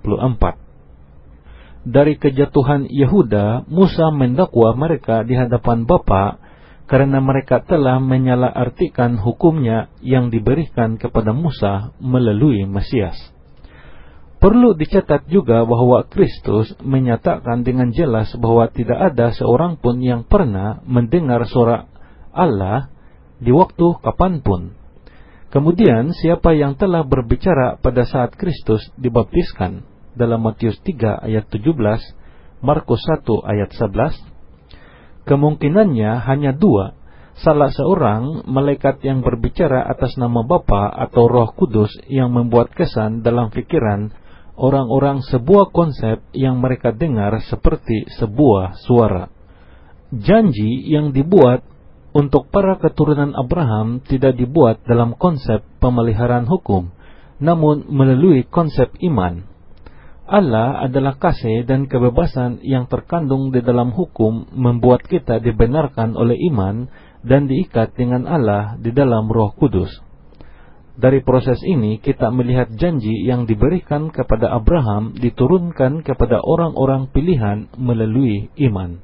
44. Dari kejatuhan Yehuda, Musa mendakwa mereka di hadapan Bapa karena mereka telah menyalahartikan hukumnya yang diberikan kepada Musa melalui Mesias. Perlu dicatat juga bahwa Kristus menyatakan dengan jelas bahwa tidak ada seorang pun yang pernah mendengar suara Allah di waktu kapanpun. Kemudian siapa yang telah berbicara pada saat Kristus dibaptiskan, dalam Matius 3 ayat 17, Markus 1 ayat 11, kemungkinannya hanya dua, salah seorang malaikat yang berbicara atas nama Bapa atau Roh Kudus yang membuat kesan dalam pikiran orang-orang sebuah konsep yang mereka dengar seperti sebuah suara. Janji yang dibuat untuk para keturunan Abraham tidak dibuat dalam konsep pemeliharaan hukum, namun melalui konsep iman. Allah adalah kasih dan kebebasan yang terkandung di dalam hukum membuat kita dibenarkan oleh iman dan diikat dengan Allah di dalam Roh Kudus. Dari proses ini kita melihat janji yang diberikan kepada Abraham diturunkan kepada orang-orang pilihan melalui iman.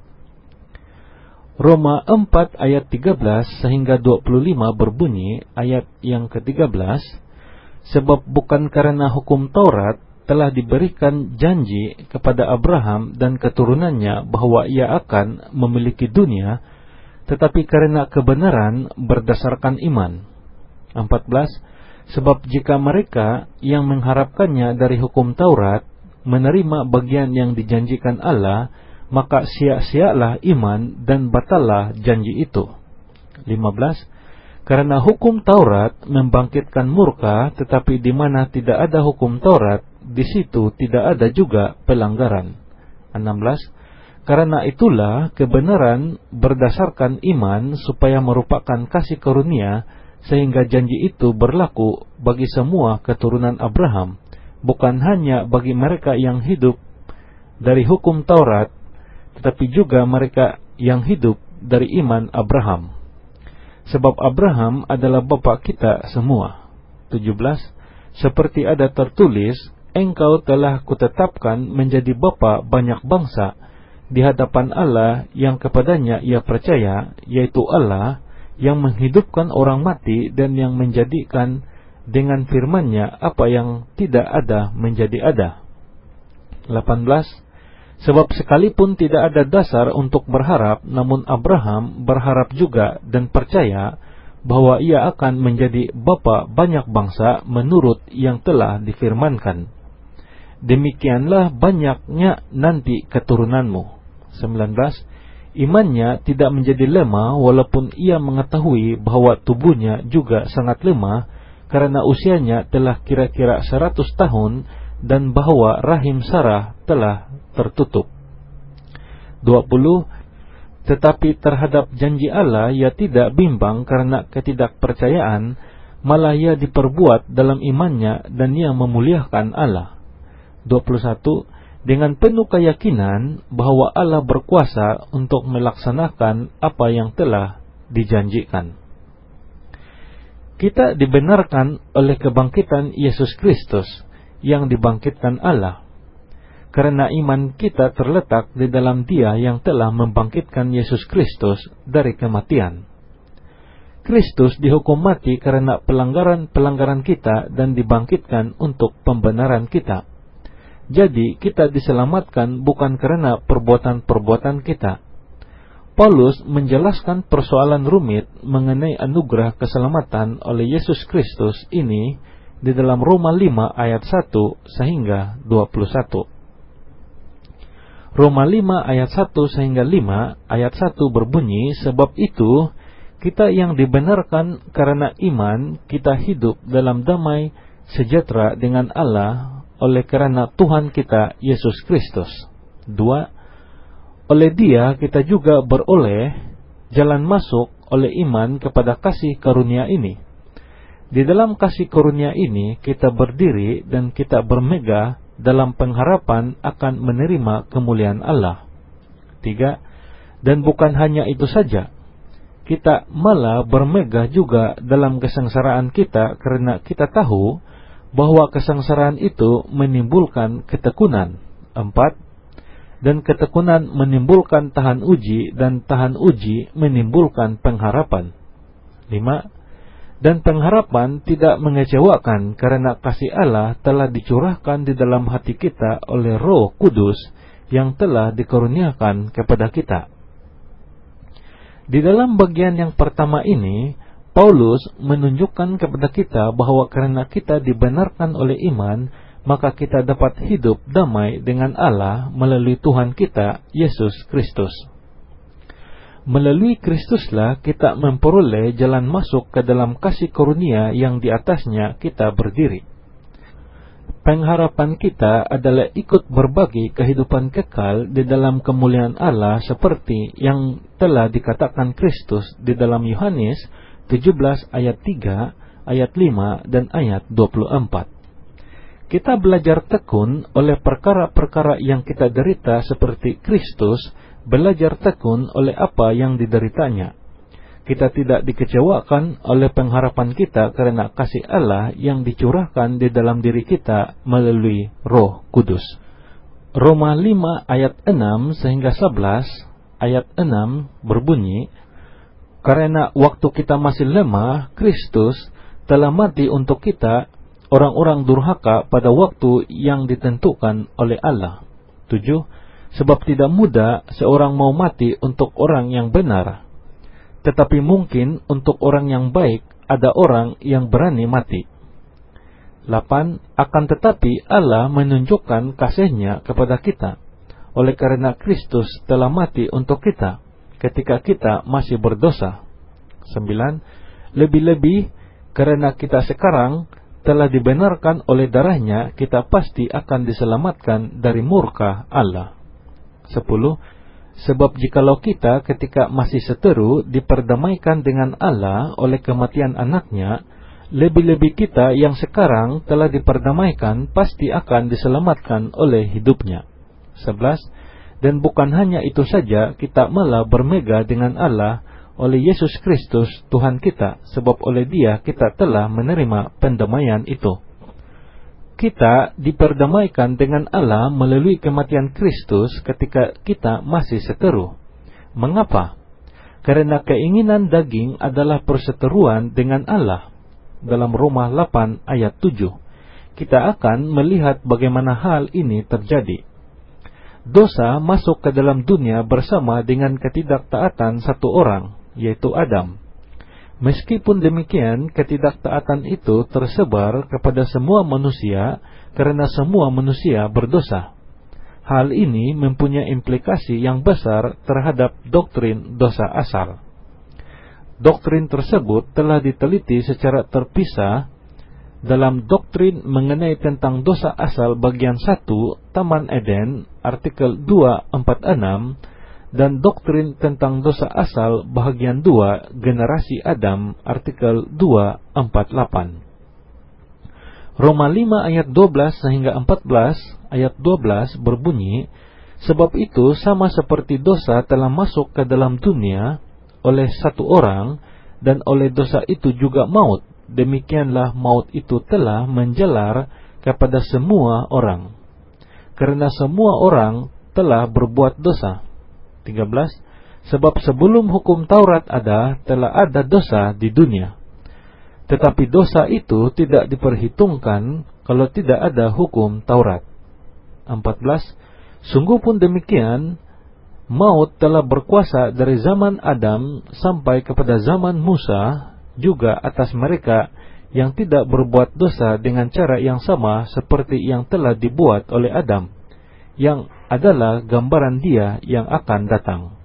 Roma 4 ayat 13 sehingga 25 berbunyi ayat yang ke-13, sebab bukan karena hukum Taurat telah diberikan janji kepada Abraham dan keturunannya bahwa ia akan memiliki dunia, tetapi karena kebenaran berdasarkan iman. 14, sebab jika mereka yang mengharapkannya dari hukum Taurat menerima bagian yang dijanjikan Allah, maka sia-sialah iman dan batallah janji itu. 15, karena hukum Taurat membangkitkan murka, tetapi di mana tidak ada hukum Taurat, di situ tidak ada juga pelanggaran. 16, karena itulah kebenaran berdasarkan iman supaya merupakan kasih karunia, sehingga janji itu berlaku bagi semua keturunan Abraham, bukan hanya bagi mereka yang hidup dari hukum Taurat, tetapi juga mereka yang hidup dari iman Abraham. Sebab Abraham adalah bapa kita semua. 17, seperti ada tertulis, engkau telah kutetapkan menjadi bapa banyak bangsa di hadapan Allah yang kepadanya ia percaya, yaitu Allah yang menghidupkan orang mati dan yang menjadikan dengan firman-Nya apa yang tidak ada menjadi ada. 18, sebab sekalipun tidak ada dasar untuk berharap, namun Abraham berharap juga dan percaya bahwa ia akan menjadi bapa banyak bangsa menurut yang telah difirmankan. Demikianlah banyaknya nanti keturunanmu. 19, imannya tidak menjadi lemah walaupun ia mengetahui bahwa tubuhnya juga sangat lemah karena usianya telah kira-kira 100 tahun dan bahwa rahim Sarah telah tertutup. 20, tetapi terhadap janji Allah ia tidak bimbang karena ketidakpercayaan, malah ia diperbuat dalam imannya dan ia memuliakan Allah. 21, dengan penuh keyakinan bahwa Allah berkuasa untuk melaksanakan apa yang telah dijanjikan. Kita dibenarkan oleh kebangkitan Yesus Kristus yang dibangkitkan Allah, karena iman kita terletak di dalam Dia yang telah membangkitkan Yesus Kristus dari kematian. Kristus dihukum mati karena pelanggaran-pelanggaran kita dan dibangkitkan untuk pembenaran kita. Jadi kita diselamatkan bukan karena perbuatan-perbuatan kita. Paulus menjelaskan persoalan rumit mengenai anugerah keselamatan oleh Yesus Kristus ini di dalam Roma 5 ayat 1 sehingga 21. Roma 5 ayat 1 sehingga 5 ayat 1 berbunyi, sebab itu kita yang dibenarkan karena iman, kita hidup dalam damai sejahtera dengan Allah oleh karena Tuhan kita Yesus Kristus. 2, oleh Dia kita juga beroleh jalan masuk oleh iman kepada kasih karunia ini. Di dalam kasih karunia ini kita berdiri dan kita bermegah dalam pengharapan akan menerima kemuliaan Allah. 3, dan bukan hanya itu saja, kita malah bermegah juga dalam kesengsaraan kita karena kita tahu bahwa kesengsaraan itu menimbulkan ketekunan. 4, dan ketekunan menimbulkan tahan uji dan tahan uji menimbulkan pengharapan. 5, dan pengharapan tidak mengecewakan karena kasih Allah telah dicurahkan di dalam hati kita oleh Roh Kudus yang telah dikaruniakan kepada kita. Di dalam bagian yang pertama ini, Paulus menunjukkan kepada kita bahwa karena kita dibenarkan oleh iman, maka kita dapat hidup damai dengan Allah melalui Tuhan kita, Yesus Kristus. Melalui Kristuslah kita memperoleh jalan masuk ke dalam kasih karunia yang di atasnya kita berdiri. Pengharapan kita adalah ikut berbagi kehidupan kekal di dalam kemuliaan Allah seperti yang telah dikatakan Kristus di dalam Yohanes 17 ayat 3, ayat 5, dan ayat 24. Kita belajar tekun oleh perkara-perkara yang kita derita seperti Kristus belajar tekun oleh apa yang dideritanya. Kita tidak dikecewakan oleh pengharapan kita karena kasih Allah yang dicurahkan di dalam diri kita melalui Roh Kudus. Roma 5 ayat 6 sehingga 11, ayat 6 berbunyi, karena waktu kita masih lemah, Kristus telah mati untuk kita, orang-orang durhaka pada waktu yang ditentukan oleh Allah. 7. Sebab tidak mudah seorang mau mati untuk orang yang benar, tetapi mungkin untuk orang yang baik ada orang yang berani mati. 8. Akan tetapi Allah menunjukkan kasih-Nya kepada kita, oleh karena Kristus telah mati untuk kita, ketika kita masih berdosa. 9. Lebih-lebih, karena kita sekarang telah dibenarkan oleh darah-Nya, kita pasti akan diselamatkan dari murka Allah. 10. Sebab jikalau kita ketika masih seteru diperdamaikan dengan Allah oleh kematian anaknya, lebih-lebih kita yang sekarang telah diperdamaikan pasti akan diselamatkan oleh hidupnya. 11. Dan bukan hanya itu saja, kita malah bermegah dengan Allah oleh Yesus Kristus Tuhan kita, sebab oleh Dia kita telah menerima pendamaian itu. Kita diperdamaikan dengan Allah melalui kematian Kristus ketika kita masih seteru. Mengapa? Karena keinginan daging adalah perseteruan dengan Allah. Dalam Roma 8 ayat 7, kita akan melihat bagaimana hal ini terjadi. Dosa masuk ke dalam dunia bersama dengan ketidaktaatan satu orang, yaitu Adam. Meskipun demikian, ketidaktaatan itu tersebar kepada semua manusia karena semua manusia berdosa. Hal ini mempunyai implikasi yang besar terhadap doktrin dosa asal. Doktrin tersebut telah diteliti secara terpisah dalam doktrin mengenai tentang dosa asal bagian 1 Taman Eden artikel 246 dan doktrin tentang dosa asal bahagian 2 generasi Adam artikel 248. Roma 5 ayat 12 sehingga 14 ayat 12 berbunyi, sebab itu sama seperti dosa telah masuk ke dalam dunia oleh satu orang, dan oleh dosa itu juga maut, demikianlah maut itu telah menjalar kepada semua orang, karena semua orang telah berbuat dosa. 13. Sebab sebelum hukum Taurat ada, telah ada dosa di dunia. Tetapi dosa itu tidak diperhitungkan kalau tidak ada hukum Taurat. 14. Sungguh pun demikian, maut telah berkuasa dari zaman Adam sampai kepada zaman Musa, juga atas mereka yang tidak berbuat dosa dengan cara yang sama seperti yang telah dibuat oleh Adam, yang adalah gambaran Dia yang akan datang.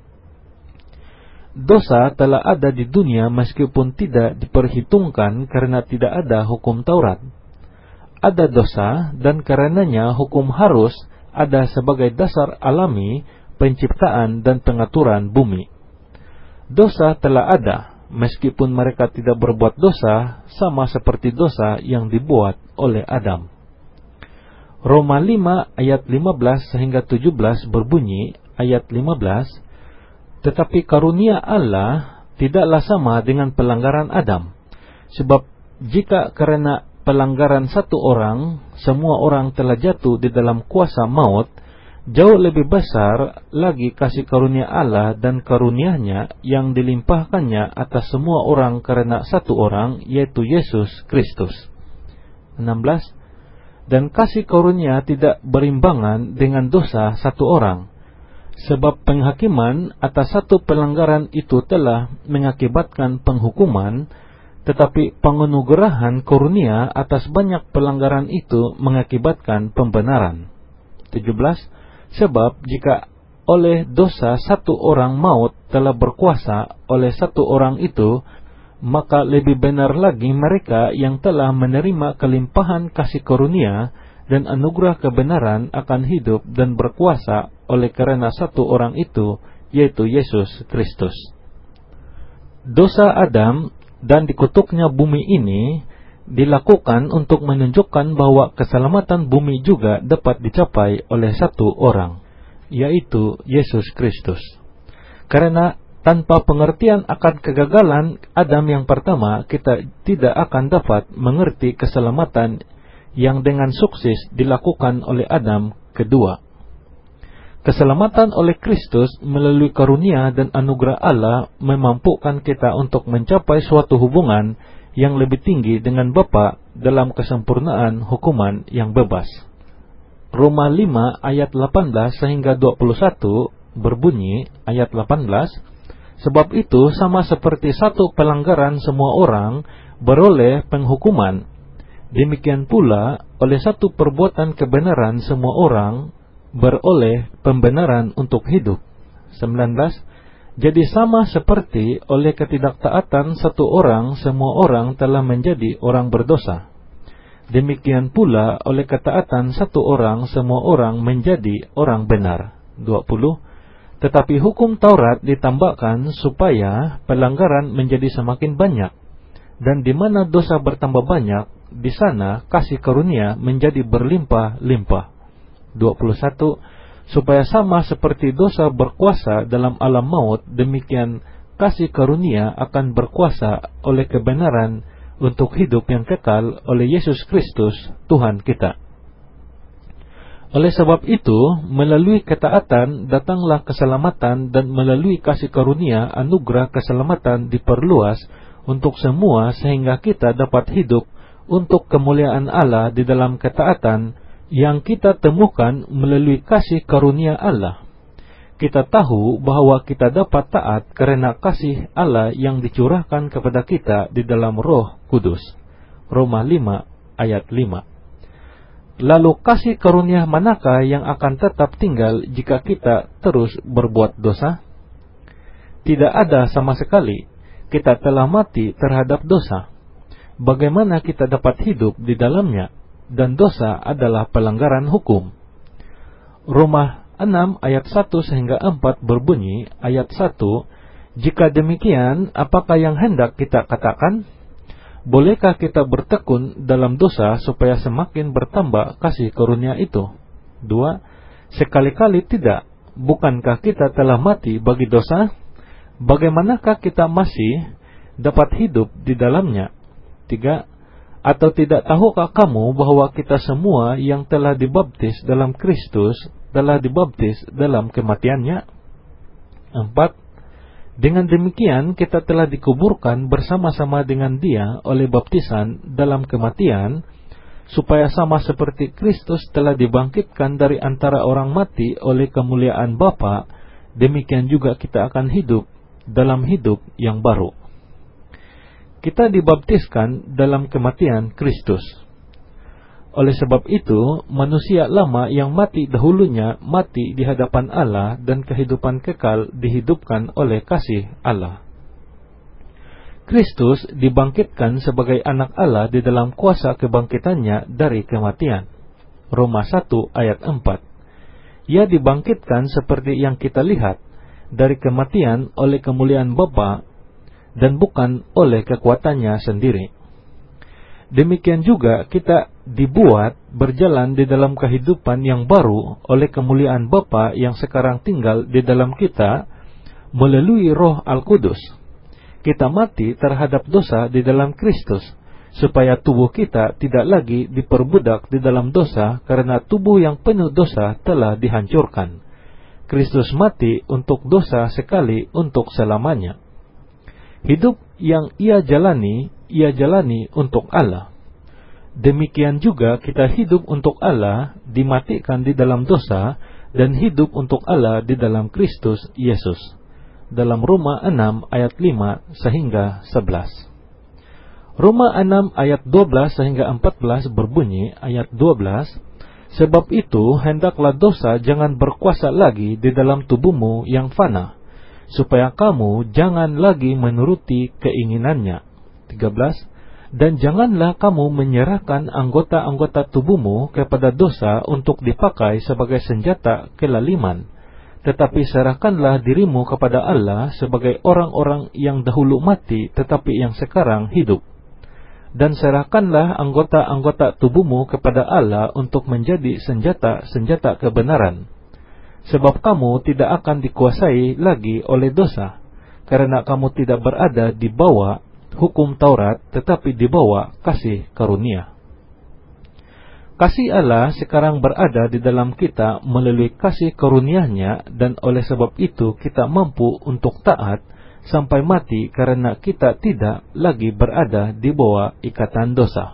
Dosa telah ada di dunia meskipun tidak diperhitungkan karena tidak ada hukum Taurat. Ada dosa dan karenanya hukum harus ada sebagai dasar alami penciptaan dan pengaturan bumi. Dosa telah ada meskipun mereka tidak berbuat dosa, sama seperti dosa yang dibuat oleh Adam. Roma 5 ayat 15 sehingga 17 berbunyi, ayat 15, tetapi karunia Allah tidaklah sama dengan pelanggaran Adam. Sebab jika karena pelanggaran satu orang, semua orang telah jatuh di dalam kuasa maut, jauh lebih besar lagi kasih karunia Allah dan karunia-Nya yang dilimpahkannya atas semua orang karena satu orang, yaitu Yesus Kristus. 16. Dan kasih karunia tidak berimbangan dengan dosa satu orang, sebab penghakiman atas satu pelanggaran itu telah mengakibatkan penghukuman, Tetapi penganugerahan karunia atas banyak pelanggaran itu mengakibatkan pembenaran. 17. Sebab jika oleh dosa satu orang maut telah berkuasa oleh satu orang itu, maka lebih benar lagi mereka yang telah menerima kelimpahan kasih karunia dan anugerah kebenaran akan hidup dan berkuasa oleh karena satu orang itu, yaitu Yesus Kristus. Dosa Adam dan dikutuknya bumi ini dilakukan untuk menunjukkan bahwa keselamatan bumi juga dapat dicapai oleh satu orang, yaitu Yesus Kristus. Karena tanpa pengertian akan kegagalan Adam yang pertama, kita tidak akan dapat mengerti keselamatan yang dengan sukses dilakukan oleh Adam kedua. Keselamatan oleh Kristus melalui karunia dan anugerah Allah memampukan kita untuk mencapai suatu hubungan yang lebih tinggi dengan Bapa dalam kesempurnaan hukuman yang bebas. Roma 5 ayat 18 sehingga 21 berbunyi, ayat 18, sebab itu sama seperti satu pelanggaran semua orang beroleh penghukuman, demikian pula oleh satu perbuatan kebenaran semua orang beroleh pembenaran untuk hidup. 19. Jadi sama seperti oleh ketidaktaatan satu orang semua orang telah menjadi orang berdosa, demikian pula oleh ketaatan satu orang semua orang menjadi orang benar. 20. Tetapi hukum Taurat ditambahkan supaya pelanggaran menjadi semakin banyak, dan di mana dosa bertambah banyak, di sana kasih karunia menjadi berlimpah-limpah. 21. Supaya sama seperti dosa berkuasa dalam alam maut, demikian kasih karunia akan berkuasa oleh kebenaran untuk hidup yang kekal oleh Yesus Kristus Tuhan kita. Oleh sebab itu, melalui ketaatan datanglah keselamatan, dan melalui kasih karunia anugerah keselamatan diperluas untuk semua sehingga kita dapat hidup untuk kemuliaan Allah di dalam ketaatan yang kita temukan melalui kasih karunia Allah. Kita tahu bahwa kita dapat taat karena kasih Allah yang dicurahkan kepada kita di dalam Roh Kudus. Roma 5 ayat 5. Lalu kasih karunia manakah yang akan tetap tinggal jika kita terus berbuat dosa? Tidak ada sama sekali. Kita telah mati terhadap dosa. Bagaimana kita dapat hidup di dalamnya? Dan dosa adalah pelanggaran hukum. Roma 6 ayat 1 sehingga 4 berbunyi, ayat 1, jika demikian, apakah yang hendak kita katakan? Bolehkah kita bertekun dalam dosa supaya semakin bertambah kasih karunia itu? 2. Sekali-kali tidak. Bukankah kita telah mati bagi dosa? Bagaimanakah kita masih dapat hidup di dalamnya? 3. Atau tidak tahukah kamu bahwa kita semua yang telah dibaptis dalam Kristus telah dibaptis dalam kematiannya? 4. Dengan demikian kita telah dikuburkan bersama-sama dengan Dia oleh baptisan dalam kematian, supaya sama seperti Kristus telah dibangkitkan dari antara orang mati oleh kemuliaan Bapa, demikian juga kita akan hidup dalam hidup yang baru. Kita dibaptiskan dalam kematian Kristus. Oleh sebab itu, manusia lama yang mati dahulunya mati di hadapan Allah, dan kehidupan kekal dihidupkan oleh kasih Allah. Kristus dibangkitkan sebagai anak Allah di dalam kuasa kebangkitannya dari kematian. Roma 1 ayat 4. Ia dibangkitkan seperti yang kita lihat dari kematian oleh kemuliaan Bapa, dan bukan oleh kekuatannya sendiri. Demikian juga kita dibuat berjalan di dalam kehidupan yang baru oleh kemuliaan Bapa yang sekarang tinggal di dalam kita melalui Roh Al-Kudus. Kita mati terhadap dosa di dalam Kristus, supaya tubuh kita tidak lagi diperbudak di dalam dosa, karena tubuh yang penuh dosa telah dihancurkan. Kristus mati untuk dosa sekali untuk selamanya. Hidup yang ia jalani untuk Allah. Demikian juga kita hidup untuk Allah, dimatikan di dalam dosa, dan hidup untuk Allah di dalam Kristus Yesus. Dalam Roma 6 ayat 5 sehingga 11. Roma 6 ayat 12 sehingga 14 berbunyi, ayat 12, sebab itu hendaklah dosa jangan berkuasa lagi di dalam tubuhmu yang fana, supaya kamu jangan lagi menuruti keinginannya. 13, dan janganlah kamu menyerahkan anggota-anggota tubuhmu kepada dosa untuk dipakai sebagai senjata kelaliman, tetapi serahkanlah dirimu kepada Allah sebagai orang-orang yang dahulu mati tetapi yang sekarang hidup. Dan serahkanlah anggota-anggota tubuhmu kepada Allah untuk menjadi senjata-senjata kebenaran. Sebab kamu tidak akan dikuasai lagi oleh dosa, karena kamu tidak berada di bawah hukum Taurat, tetapi di bawah kasih karunia. Kasih Allah sekarang berada di dalam kita melalui kasih karunia-Nya, dan oleh sebab itu kita mampu untuk taat sampai mati karena kita tidak lagi berada di bawah ikatan dosa.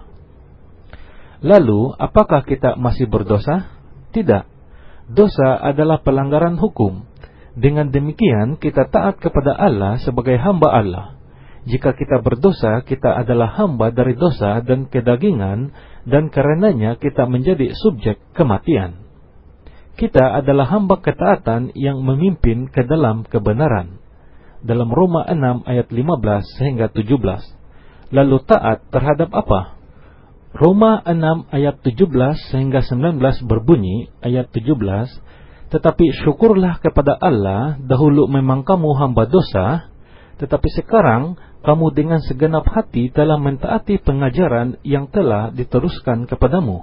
Lalu, apakah kita masih berdosa? Tidak. Dosa adalah pelanggaran hukum. Dengan demikian, kita taat kepada Allah sebagai hamba Allah. Jika kita berdosa, kita adalah hamba dari dosa dan kedagingan, dan karenanya kita menjadi subjek kematian. Kita adalah hamba ketaatan yang memimpin ke dalam kebenaran. Dalam Roma 6 ayat 15 sehingga 17. Lalu taat terhadap apa? Roma 6 ayat 17 sehingga 19 berbunyi, ayat 17, tetapi syukurlah kepada Allah, dahulu memang kamu hamba dosa, tetapi sekarang kamu dengan segenap hati telah mentaati pengajaran yang telah diteruskan kepadamu.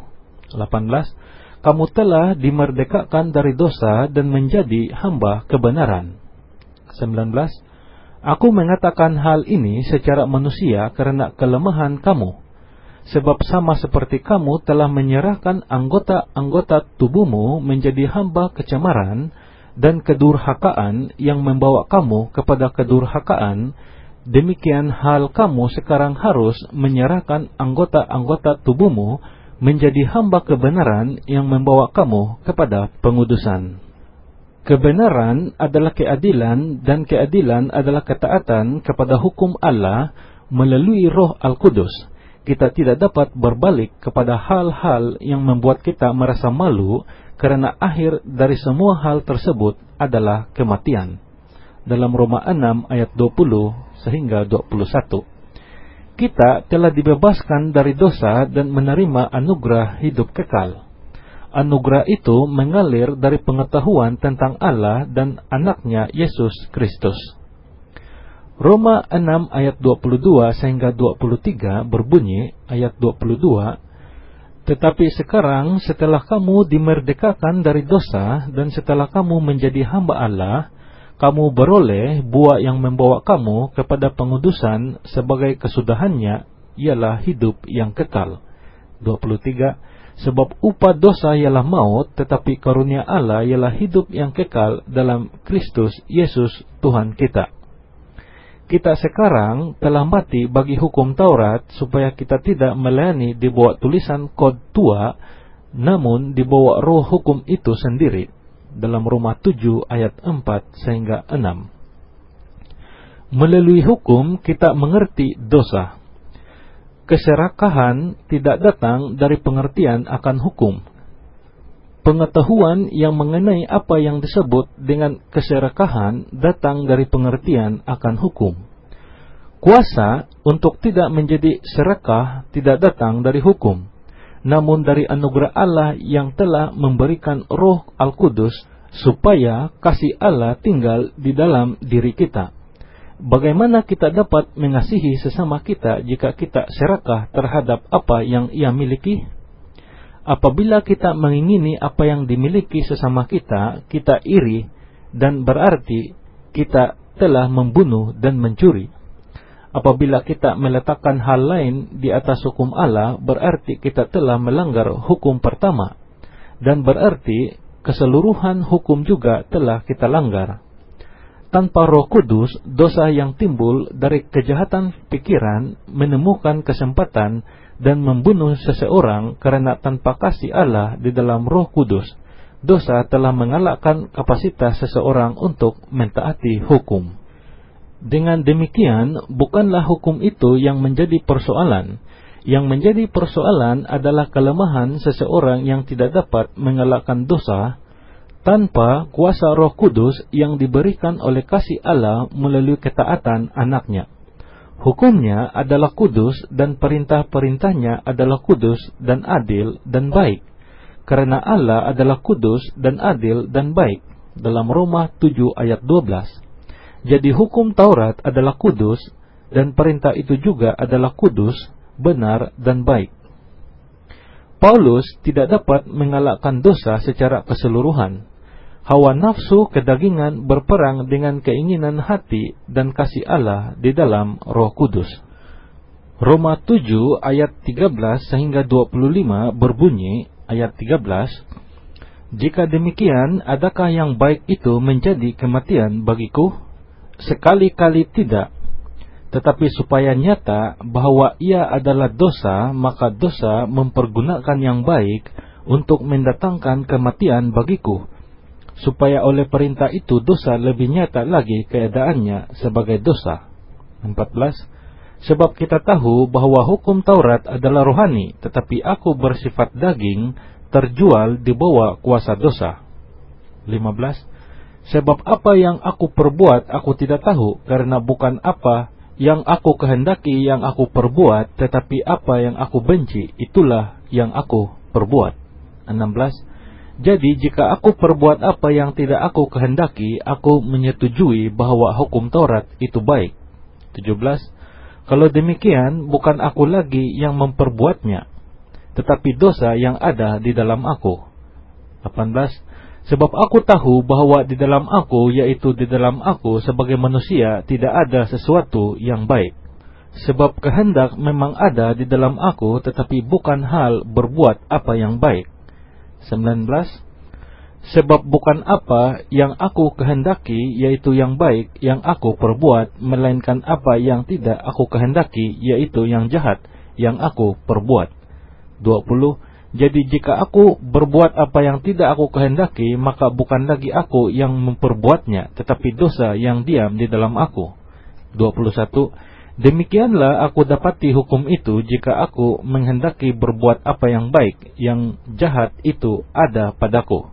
18, kamu telah dimerdekakan dari dosa dan menjadi hamba kebenaran. 19, aku mengatakan hal ini secara manusia karena kelemahan kamu, sebab sama seperti kamu telah menyerahkan anggota-anggota tubuhmu menjadi hamba kecemaran dan kedurhakaan yang membawa kamu kepada kedurhakaan, demikian hal kamu sekarang harus menyerahkan anggota-anggota tubuhmu menjadi hamba kebenaran yang membawa kamu kepada pengudusan. Kebenaran adalah keadilan, dan keadilan adalah ketaatan kepada hukum Allah melalui Roh Al-Kudus. Kita tidak dapat berbalik kepada hal-hal yang membuat kita merasa malu, karena akhir dari semua hal tersebut adalah kematian. Dalam Roma 6 ayat 20 sehingga 21. Kita telah dibebaskan dari dosa dan menerima anugerah hidup kekal. Anugerah itu mengalir dari pengetahuan tentang Allah dan anaknya Yesus Kristus. Roma 6 ayat 22 sehingga 23 berbunyi, ayat 22, tetapi sekarang setelah kamu dimerdekakan dari dosa dan setelah kamu menjadi hamba Allah, kamu beroleh buah yang membawa kamu kepada pengudusan sebagai kesudahannya, ialah hidup yang kekal. 23, sebab upah dosa ialah maut, tetapi karunia Allah ialah hidup yang kekal dalam Kristus Yesus Tuhan kita. Kita sekarang telah mati bagi hukum Taurat, supaya kita tidak melayani di bawah tulisan kod tua, namun di bawah roh hukum itu sendiri. Dalam Roma 7 ayat 4 sehingga 6. Melalui hukum kita mengerti dosa. Keserakahan tidak datang dari pengertian akan hukum. Pengetahuan yang mengenai apa yang disebut dengan keserakahan datang dari pengertian akan hukum. Kuasa untuk tidak menjadi serakah tidak datang dari hukum, namun dari anugerah Allah yang telah memberikan Roh Al-Kudus supaya kasih Allah tinggal di dalam diri kita. Bagaimana kita dapat mengasihi sesama kita jika kita serakah terhadap apa yang ia miliki? Apabila kita mengingini apa yang dimiliki sesama kita, kita iri, dan berarti kita telah membunuh dan mencuri. Apabila kita meletakkan hal lain di atas hukum Allah, berarti kita telah melanggar hukum pertama, dan berarti keseluruhan hukum juga telah kita langgar. Tanpa Roh Kudus, dosa yang timbul dari kejahatan pikiran menemukan kesempatan dan membunuh seseorang, karena tanpa kasih Allah di dalam Roh Kudus, dosa telah mengalahkan kapasitas seseorang untuk mentaati hukum. Dengan demikian, bukanlah hukum itu yang menjadi persoalan. Yang menjadi persoalan adalah kelemahan seseorang yang tidak dapat mengelakkan dosa tanpa kuasa Roh Kudus yang diberikan oleh kasih Allah melalui ketaatan anaknya. Hukumnya adalah kudus dan perintah-perintahnya adalah kudus dan adil dan baik. Karena Allah adalah kudus dan adil dan baik. Dalam Roma 7 ayat 12. Jadi hukum Taurat adalah kudus dan perintah itu juga adalah kudus, benar dan baik. Paulus tidak dapat mengalahkan dosa secara keseluruhan. Hawa nafsu kedagingan berperang dengan keinginan hati dan kasih Allah di dalam Roh Kudus. Roma 7 ayat 13 sehingga 25 berbunyi, ayat 13, "Jika demikian, adakah yang baik itu menjadi kematian bagiku? Sekali-kali tidak. Tetapi supaya nyata bahwa ia adalah dosa, maka dosa mempergunakan yang baik untuk mendatangkan kematian bagiku. Supaya oleh perintah itu dosa lebih nyata lagi keadaannya sebagai dosa." 14. "Sebab kita tahu bahwa hukum Taurat adalah rohani, tetapi aku bersifat daging, terjual di bawah kuasa dosa." 15. "Sebab apa yang aku perbuat aku tidak tahu, karena bukan apa yang aku kehendaki yang aku perbuat, tetapi apa yang aku benci, itulah yang aku perbuat." 16. "Jadi jika aku perbuat apa yang tidak aku kehendaki, aku menyetujui bahwa hukum Taurat itu baik." 17. "Kalau demikian, bukan aku lagi yang memperbuatnya, tetapi dosa yang ada di dalam aku." 18. "Sebab aku tahu bahwa di dalam aku, yaitu di dalam aku sebagai manusia, tidak ada sesuatu yang baik. Sebab kehendak memang ada di dalam aku, tetapi bukan hal berbuat apa yang baik." 19. "Sebab bukan apa yang aku kehendaki, yaitu yang baik, yang aku perbuat, melainkan apa yang tidak aku kehendaki, yaitu yang jahat, yang aku perbuat." 20. "Jadi jika aku berbuat apa yang tidak aku kehendaki, maka bukan lagi aku yang memperbuatnya, tetapi dosa yang diam di dalam aku." 21. "Demikianlah aku dapati hukum itu, jika aku menghendaki berbuat apa yang baik, yang jahat itu ada padaku."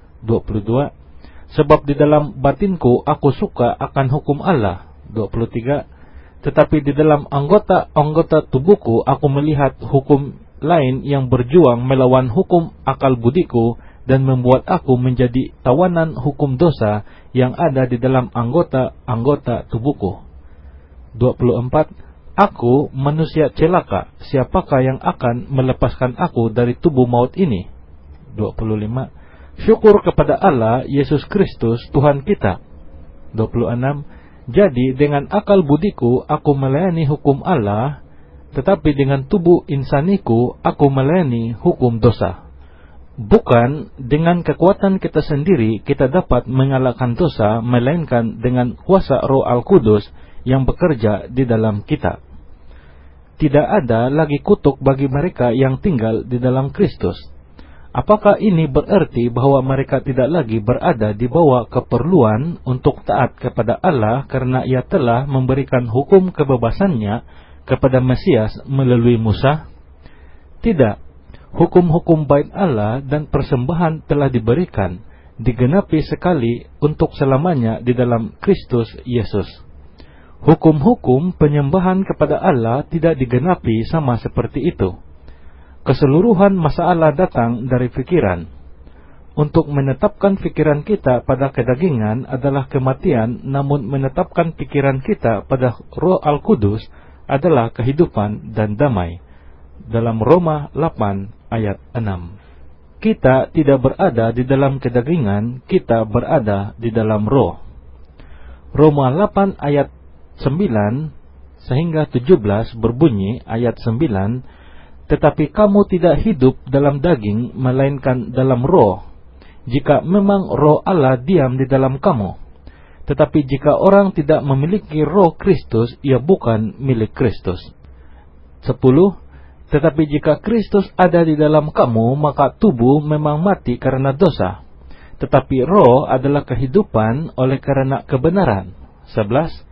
22. "Sebab di dalam batinku aku suka akan hukum Allah." 23. "Tetapi di dalam anggota-anggota tubuhku aku melihat hukum lain yang berjuang melawan hukum akal budiku dan membuat aku menjadi tawanan hukum dosa yang ada di dalam anggota-anggota tubuhku." 24. "Aku manusia celaka, siapakah yang akan melepaskan aku dari tubuh maut ini?" 25. "Syukur kepada Allah Yesus Kristus Tuhan kita." 26. "Jadi dengan akal budiku aku melayani hukum Allah, tetapi dengan tubuh insaniku aku melayani hukum dosa." Bukan dengan kekuatan kita sendiri kita dapat mengalahkan dosa, melainkan dengan kuasa Roh Al-Kudus yang bekerja di dalam kita. Tidak ada lagi kutuk bagi mereka yang tinggal di dalam Kristus. Apakah ini berarti bahwa mereka tidak lagi berada di bawah keperluan untuk taat kepada Allah karena Ia telah memberikan hukum kebebasannya kepada Mesias melalui Musa? Tidak. Hukum-hukum bait Allah dan persembahan telah diberikan, digenapi sekali untuk selamanya di dalam Kristus Yesus. Hukum-hukum penyembahan kepada Allah tidak digenapi sama seperti itu. Keseluruhan masalah datang dari pikiran. Untuk menetapkan pikiran kita pada kedagingan adalah kematian, namun menetapkan pikiran kita pada Roh Al-Kudus adalah kehidupan dan damai. Dalam Roma 8 ayat 6. Kita tidak berada di dalam kedagingan, kita berada di dalam Roh. Roma 8 ayat 9 sehingga 17 berbunyi, ayat 9, "Tetapi kamu tidak hidup dalam daging, melainkan dalam Roh, jika memang Roh Allah diam di dalam kamu. Tetapi jika orang tidak memiliki Roh Kristus, ia bukan milik Kristus." 10. "Tetapi jika Kristus ada di dalam kamu, maka tubuh memang mati karena dosa, tetapi Roh adalah kehidupan oleh karena kebenaran." 11.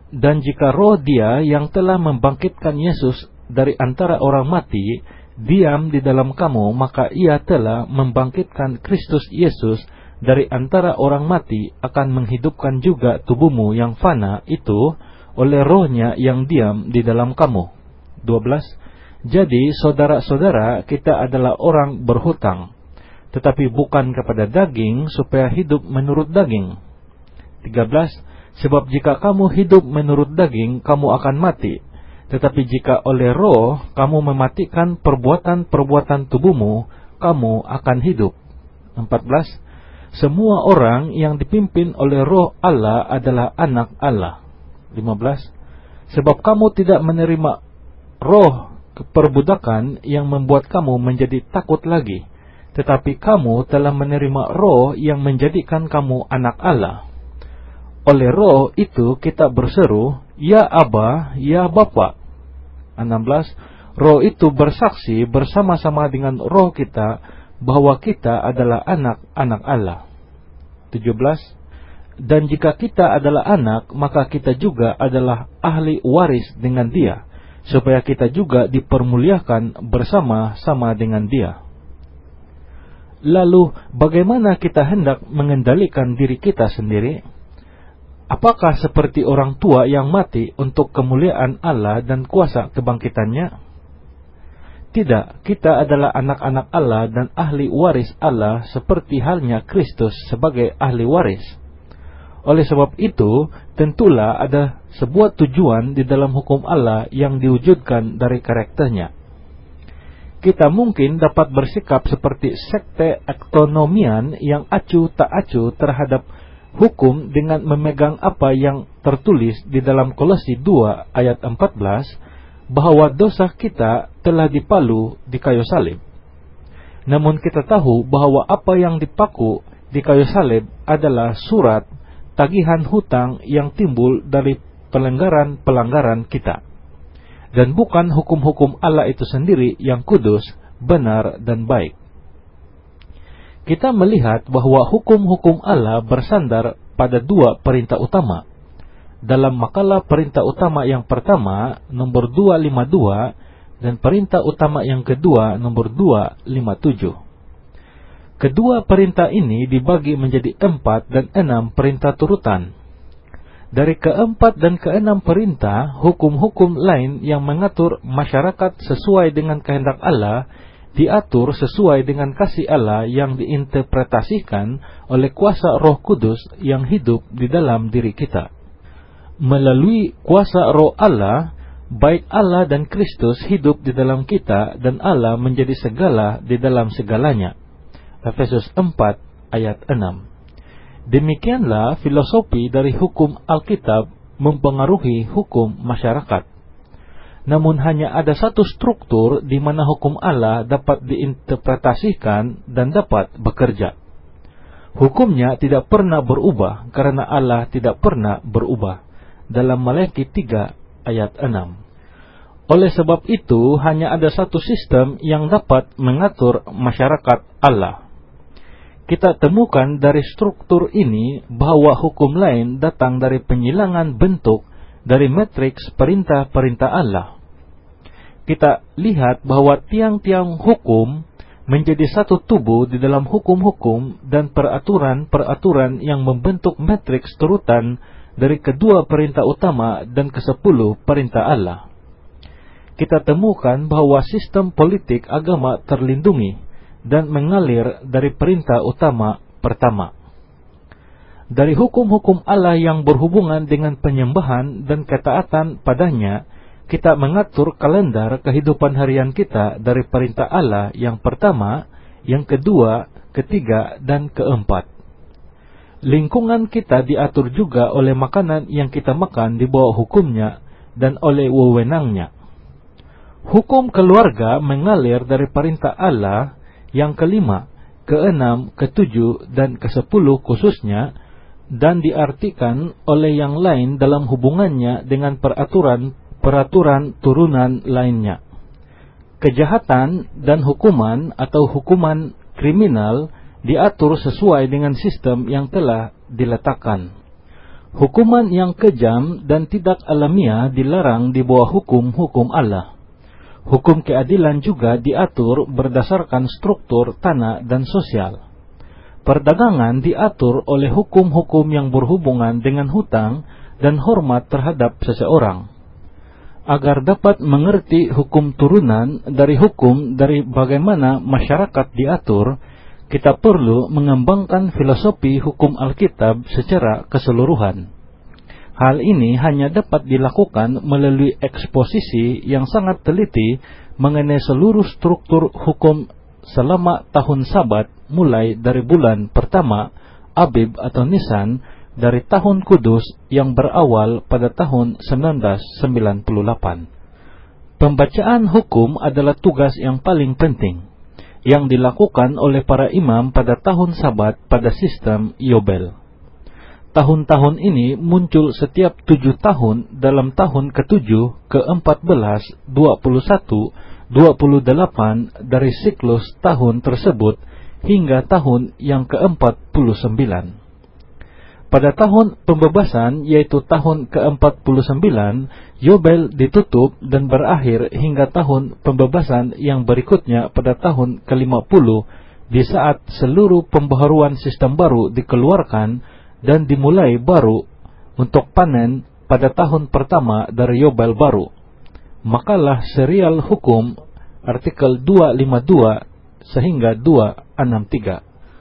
Dan jika roh Dia yang telah membangkitkan Yesus dari antara orang mati diam di dalam kamu, maka Ia telah membangkitkan Kristus Yesus dari antara orang mati, akan menghidupkan juga tubuhmu yang fana itu oleh rohnya yang diam di dalam kamu. 12. Jadi saudara-saudara, kita adalah orang berhutang, tetapi bukan kepada daging, supaya hidup menurut daging. 13. Sebab jika kamu hidup menurut daging, kamu akan mati. Tetapi jika oleh roh kamu mematikan perbuatan-perbuatan tubuhmu, kamu akan hidup. 14. Semua orang yang dipimpin oleh roh Allah adalah anak Allah. 15. Sebab kamu tidak menerima roh perbudakan yang membuat kamu menjadi takut lagi, tetapi kamu telah menerima roh yang menjadikan kamu anak Allah. Oleh roh itu kita berseru, Ya Aba, Ya Bapa. 16. Roh itu bersaksi bersama-sama dengan roh kita bahwa kita adalah anak-anak Allah. 17. Dan jika kita adalah anak, maka kita juga adalah ahli waris dengan Dia, supaya kita juga dipermuliakan bersama-sama dengan Dia. Lalu bagaimana kita hendak mengendalikan diri kita sendiri? Apakah seperti orang tua yang mati untuk kemuliaan Allah dan kuasa kebangkitannya? Tidak, kita adalah anak-anak Allah dan ahli waris Allah, seperti halnya Kristus sebagai ahli waris. Oleh sebab itu, tentulah ada sebuah tujuan di dalam hukum Allah yang diwujudkan dari karakternya. Kita mungkin dapat bersikap seperti sekte ekonomian yang acuh tak acuh terhadap hukum dengan memegang apa yang tertulis di dalam Kolose 2 ayat 14, bahwa dosa kita telah dipalu di kayu salib. Namun kita tahu bahwa apa yang dipaku di kayu salib adalah surat tagihan hutang yang timbul dari pelanggaran-pelanggaran kita, dan bukan hukum-hukum Allah itu sendiri yang kudus, benar, dan baik. Kita melihat bahwa hukum-hukum Allah bersandar pada dua perintah utama. Dalam makalah perintah utama yang pertama, nomor 252, dan perintah utama yang kedua, nomor 257. Kedua perintah ini dibagi menjadi 4 dan 6 perintah turutan. Dari keempat dan keenam perintah, hukum-hukum lain yang mengatur masyarakat sesuai dengan kehendak Allah, diatur sesuai dengan kasih Allah yang diinterpretasikan oleh kuasa Roh Kudus yang hidup di dalam diri kita. Melalui kuasa Roh Allah, baik Allah dan Kristus hidup di dalam kita, dan Allah menjadi segala di dalam segalanya. Efesus 4 ayat 6. Demikianlah filosofi dari hukum Alkitab mempengaruhi hukum masyarakat. Namun hanya ada satu struktur di mana hukum Allah dapat diinterpretasikan dan dapat bekerja. Hukumnya tidak pernah berubah karena Allah tidak pernah berubah. Dalam Malaki 3 ayat 6. Oleh sebab itu, hanya ada satu sistem yang dapat mengatur masyarakat Allah. Kita temukan dari struktur ini bahwa hukum lain datang dari penyilangan bentuk dari matriks perintah-perintah Allah. Kita lihat bahwa tiang-tiang hukum menjadi satu tubuh di dalam hukum-hukum dan peraturan-peraturan yang membentuk matriks turutan dari kedua perintah utama dan ke-10 perintah Allah. Kita temukan bahwa sistem politik agama terlindungi dan mengalir dari perintah utama pertama. Dari hukum-hukum Allah yang berhubungan dengan penyembahan dan ketaatan padanya, kita mengatur kalender kehidupan harian kita dari perintah Allah yang pertama, yang kedua, ketiga, dan keempat. Lingkungan kita diatur juga oleh makanan yang kita makan di bawah hukumnya dan oleh wewenangnya. Hukum keluarga mengalir dari perintah Allah yang kelima, keenam, ketujuh, dan ke-10 khususnya, dan diartikan oleh yang lain dalam hubungannya dengan peraturan turunan lainnya. Kejahatan dan hukuman atau hukuman kriminal diatur sesuai dengan sistem yang telah diletakkan. Hukuman yang kejam dan tidak alamiah dilarang di bawah hukum-hukum Allah. Hukum keadilan juga diatur berdasarkan struktur tanah dan sosial. Perdagangan diatur oleh hukum-hukum yang berhubungan dengan hutang dan hormat terhadap seseorang. Agar dapat mengerti hukum turunan dari hukum dari bagaimana masyarakat diatur, kita perlu mengembangkan filosofi hukum Alkitab secara keseluruhan. Hal ini hanya dapat dilakukan melalui eksposisi yang sangat teliti mengenai seluruh struktur hukum selama tahun Sabat, mulai dari bulan pertama Abib atau Nisan dari tahun Kudus yang berawal pada tahun 1998. Pembacaan hukum adalah tugas yang paling penting yang dilakukan oleh para imam pada tahun Sabat pada sistem Yobel. Tahun-tahun ini muncul setiap 7 tahun dalam tahun ke-7, ke-14, 21, 28 dari siklus tahun tersebut hingga tahun yang ke-49. Pada tahun pembebasan, yaitu tahun ke-49, Yobel ditutup dan berakhir hingga tahun pembebasan yang berikutnya pada tahun ke-50, di saat seluruh pembaharuan sistem baru dikeluarkan dan dimulai baru untuk panen pada tahun pertama dari Yobel baru. Makalah serial hukum artikel 252 sehingga 263.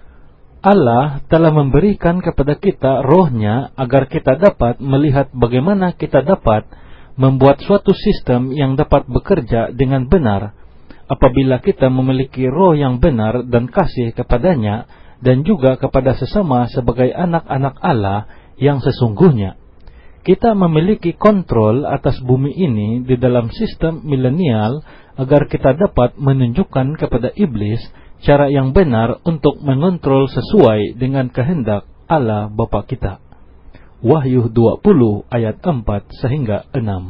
Allah telah memberikan kepada kita rohnya agar kita dapat melihat bagaimana kita dapat membuat suatu sistem yang dapat bekerja dengan benar apabila kita memiliki roh yang benar dan kasih kepadanya dan juga kepada sesama sebagai anak-anak Allah yang sesungguhnya. Kita memiliki kontrol atas bumi ini di dalam sistem milenial agar kita dapat menunjukkan kepada iblis cara yang benar untuk mengontrol sesuai dengan kehendak Allah Bapa kita. Wahyu 20 ayat 4 sehingga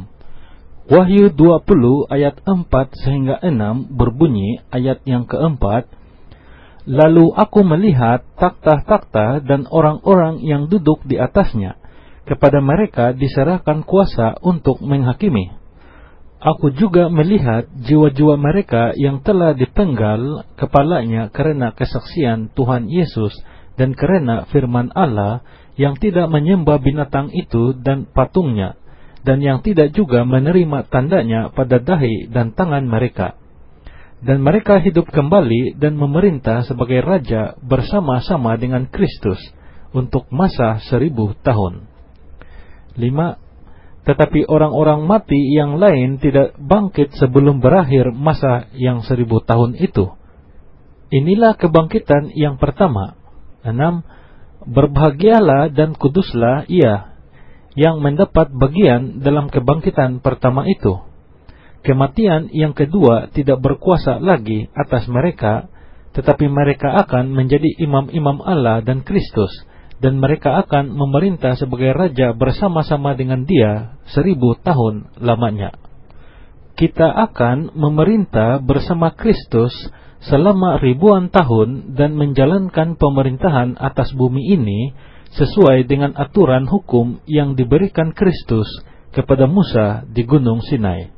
6. Wahyu 20 ayat 4 sehingga 6 berbunyi ayat yang keempat, lalu aku melihat takhta-takhta dan orang-orang yang duduk di atasnya. Kepada mereka diserahkan kuasa untuk menghakimi. Aku juga melihat jiwa-jiwa mereka yang telah dipenggal kepalanya karena kesaksian Tuhan Yesus dan karena firman Allah, yang tidak menyembah binatang itu dan patungnya, dan yang tidak juga menerima tandanya pada dahi dan tangan mereka. Dan mereka hidup kembali dan memerintah sebagai raja bersama-sama dengan Kristus untuk masa 1000 tahun. 5. Tetapi orang-orang mati yang lain tidak bangkit sebelum berakhir masa yang 1000 tahun itu. Inilah kebangkitan yang pertama. 6. Berbahagialah dan kuduslah ia yang mendapat bagian dalam kebangkitan pertama itu. Kematian yang kedua tidak berkuasa lagi atas mereka, tetapi mereka akan menjadi imam-imam Allah dan Kristus, dan mereka akan memerintah sebagai raja bersama-sama dengan Dia 1000 tahun lamanya. Kita akan memerintah bersama Kristus selama ribuan tahun dan menjalankan pemerintahan atas bumi ini sesuai dengan aturan hukum yang diberikan Kristus kepada Musa di Gunung Sinai.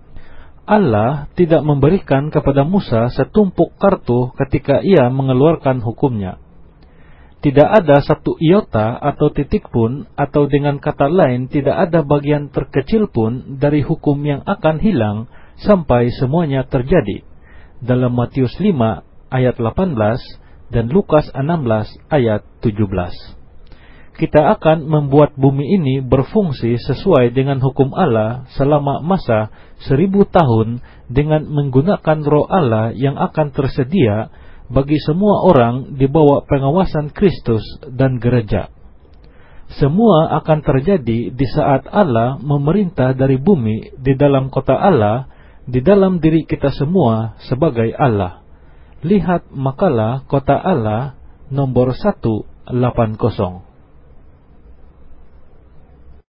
Allah tidak memberikan kepada Musa setumpuk kartu ketika ia mengeluarkan hukumnya. Tidak ada satu iota atau titik pun, atau dengan kata lain tidak ada bagian terkecil pun dari hukum yang akan hilang sampai semuanya terjadi. Dalam Matius 5 ayat 18 dan Lukas 16 ayat 17. Kita akan membuat bumi ini berfungsi sesuai dengan hukum Allah selama masa 1000 tahun dengan menggunakan roh Allah yang akan tersedia bagi semua orang di bawah pengawasan Kristus dan gereja. Semua akan terjadi di saat Allah memerintah dari bumi di dalam kota Allah, di dalam diri kita semua sebagai Allah. Lihat makalah Kota Allah nomor 180.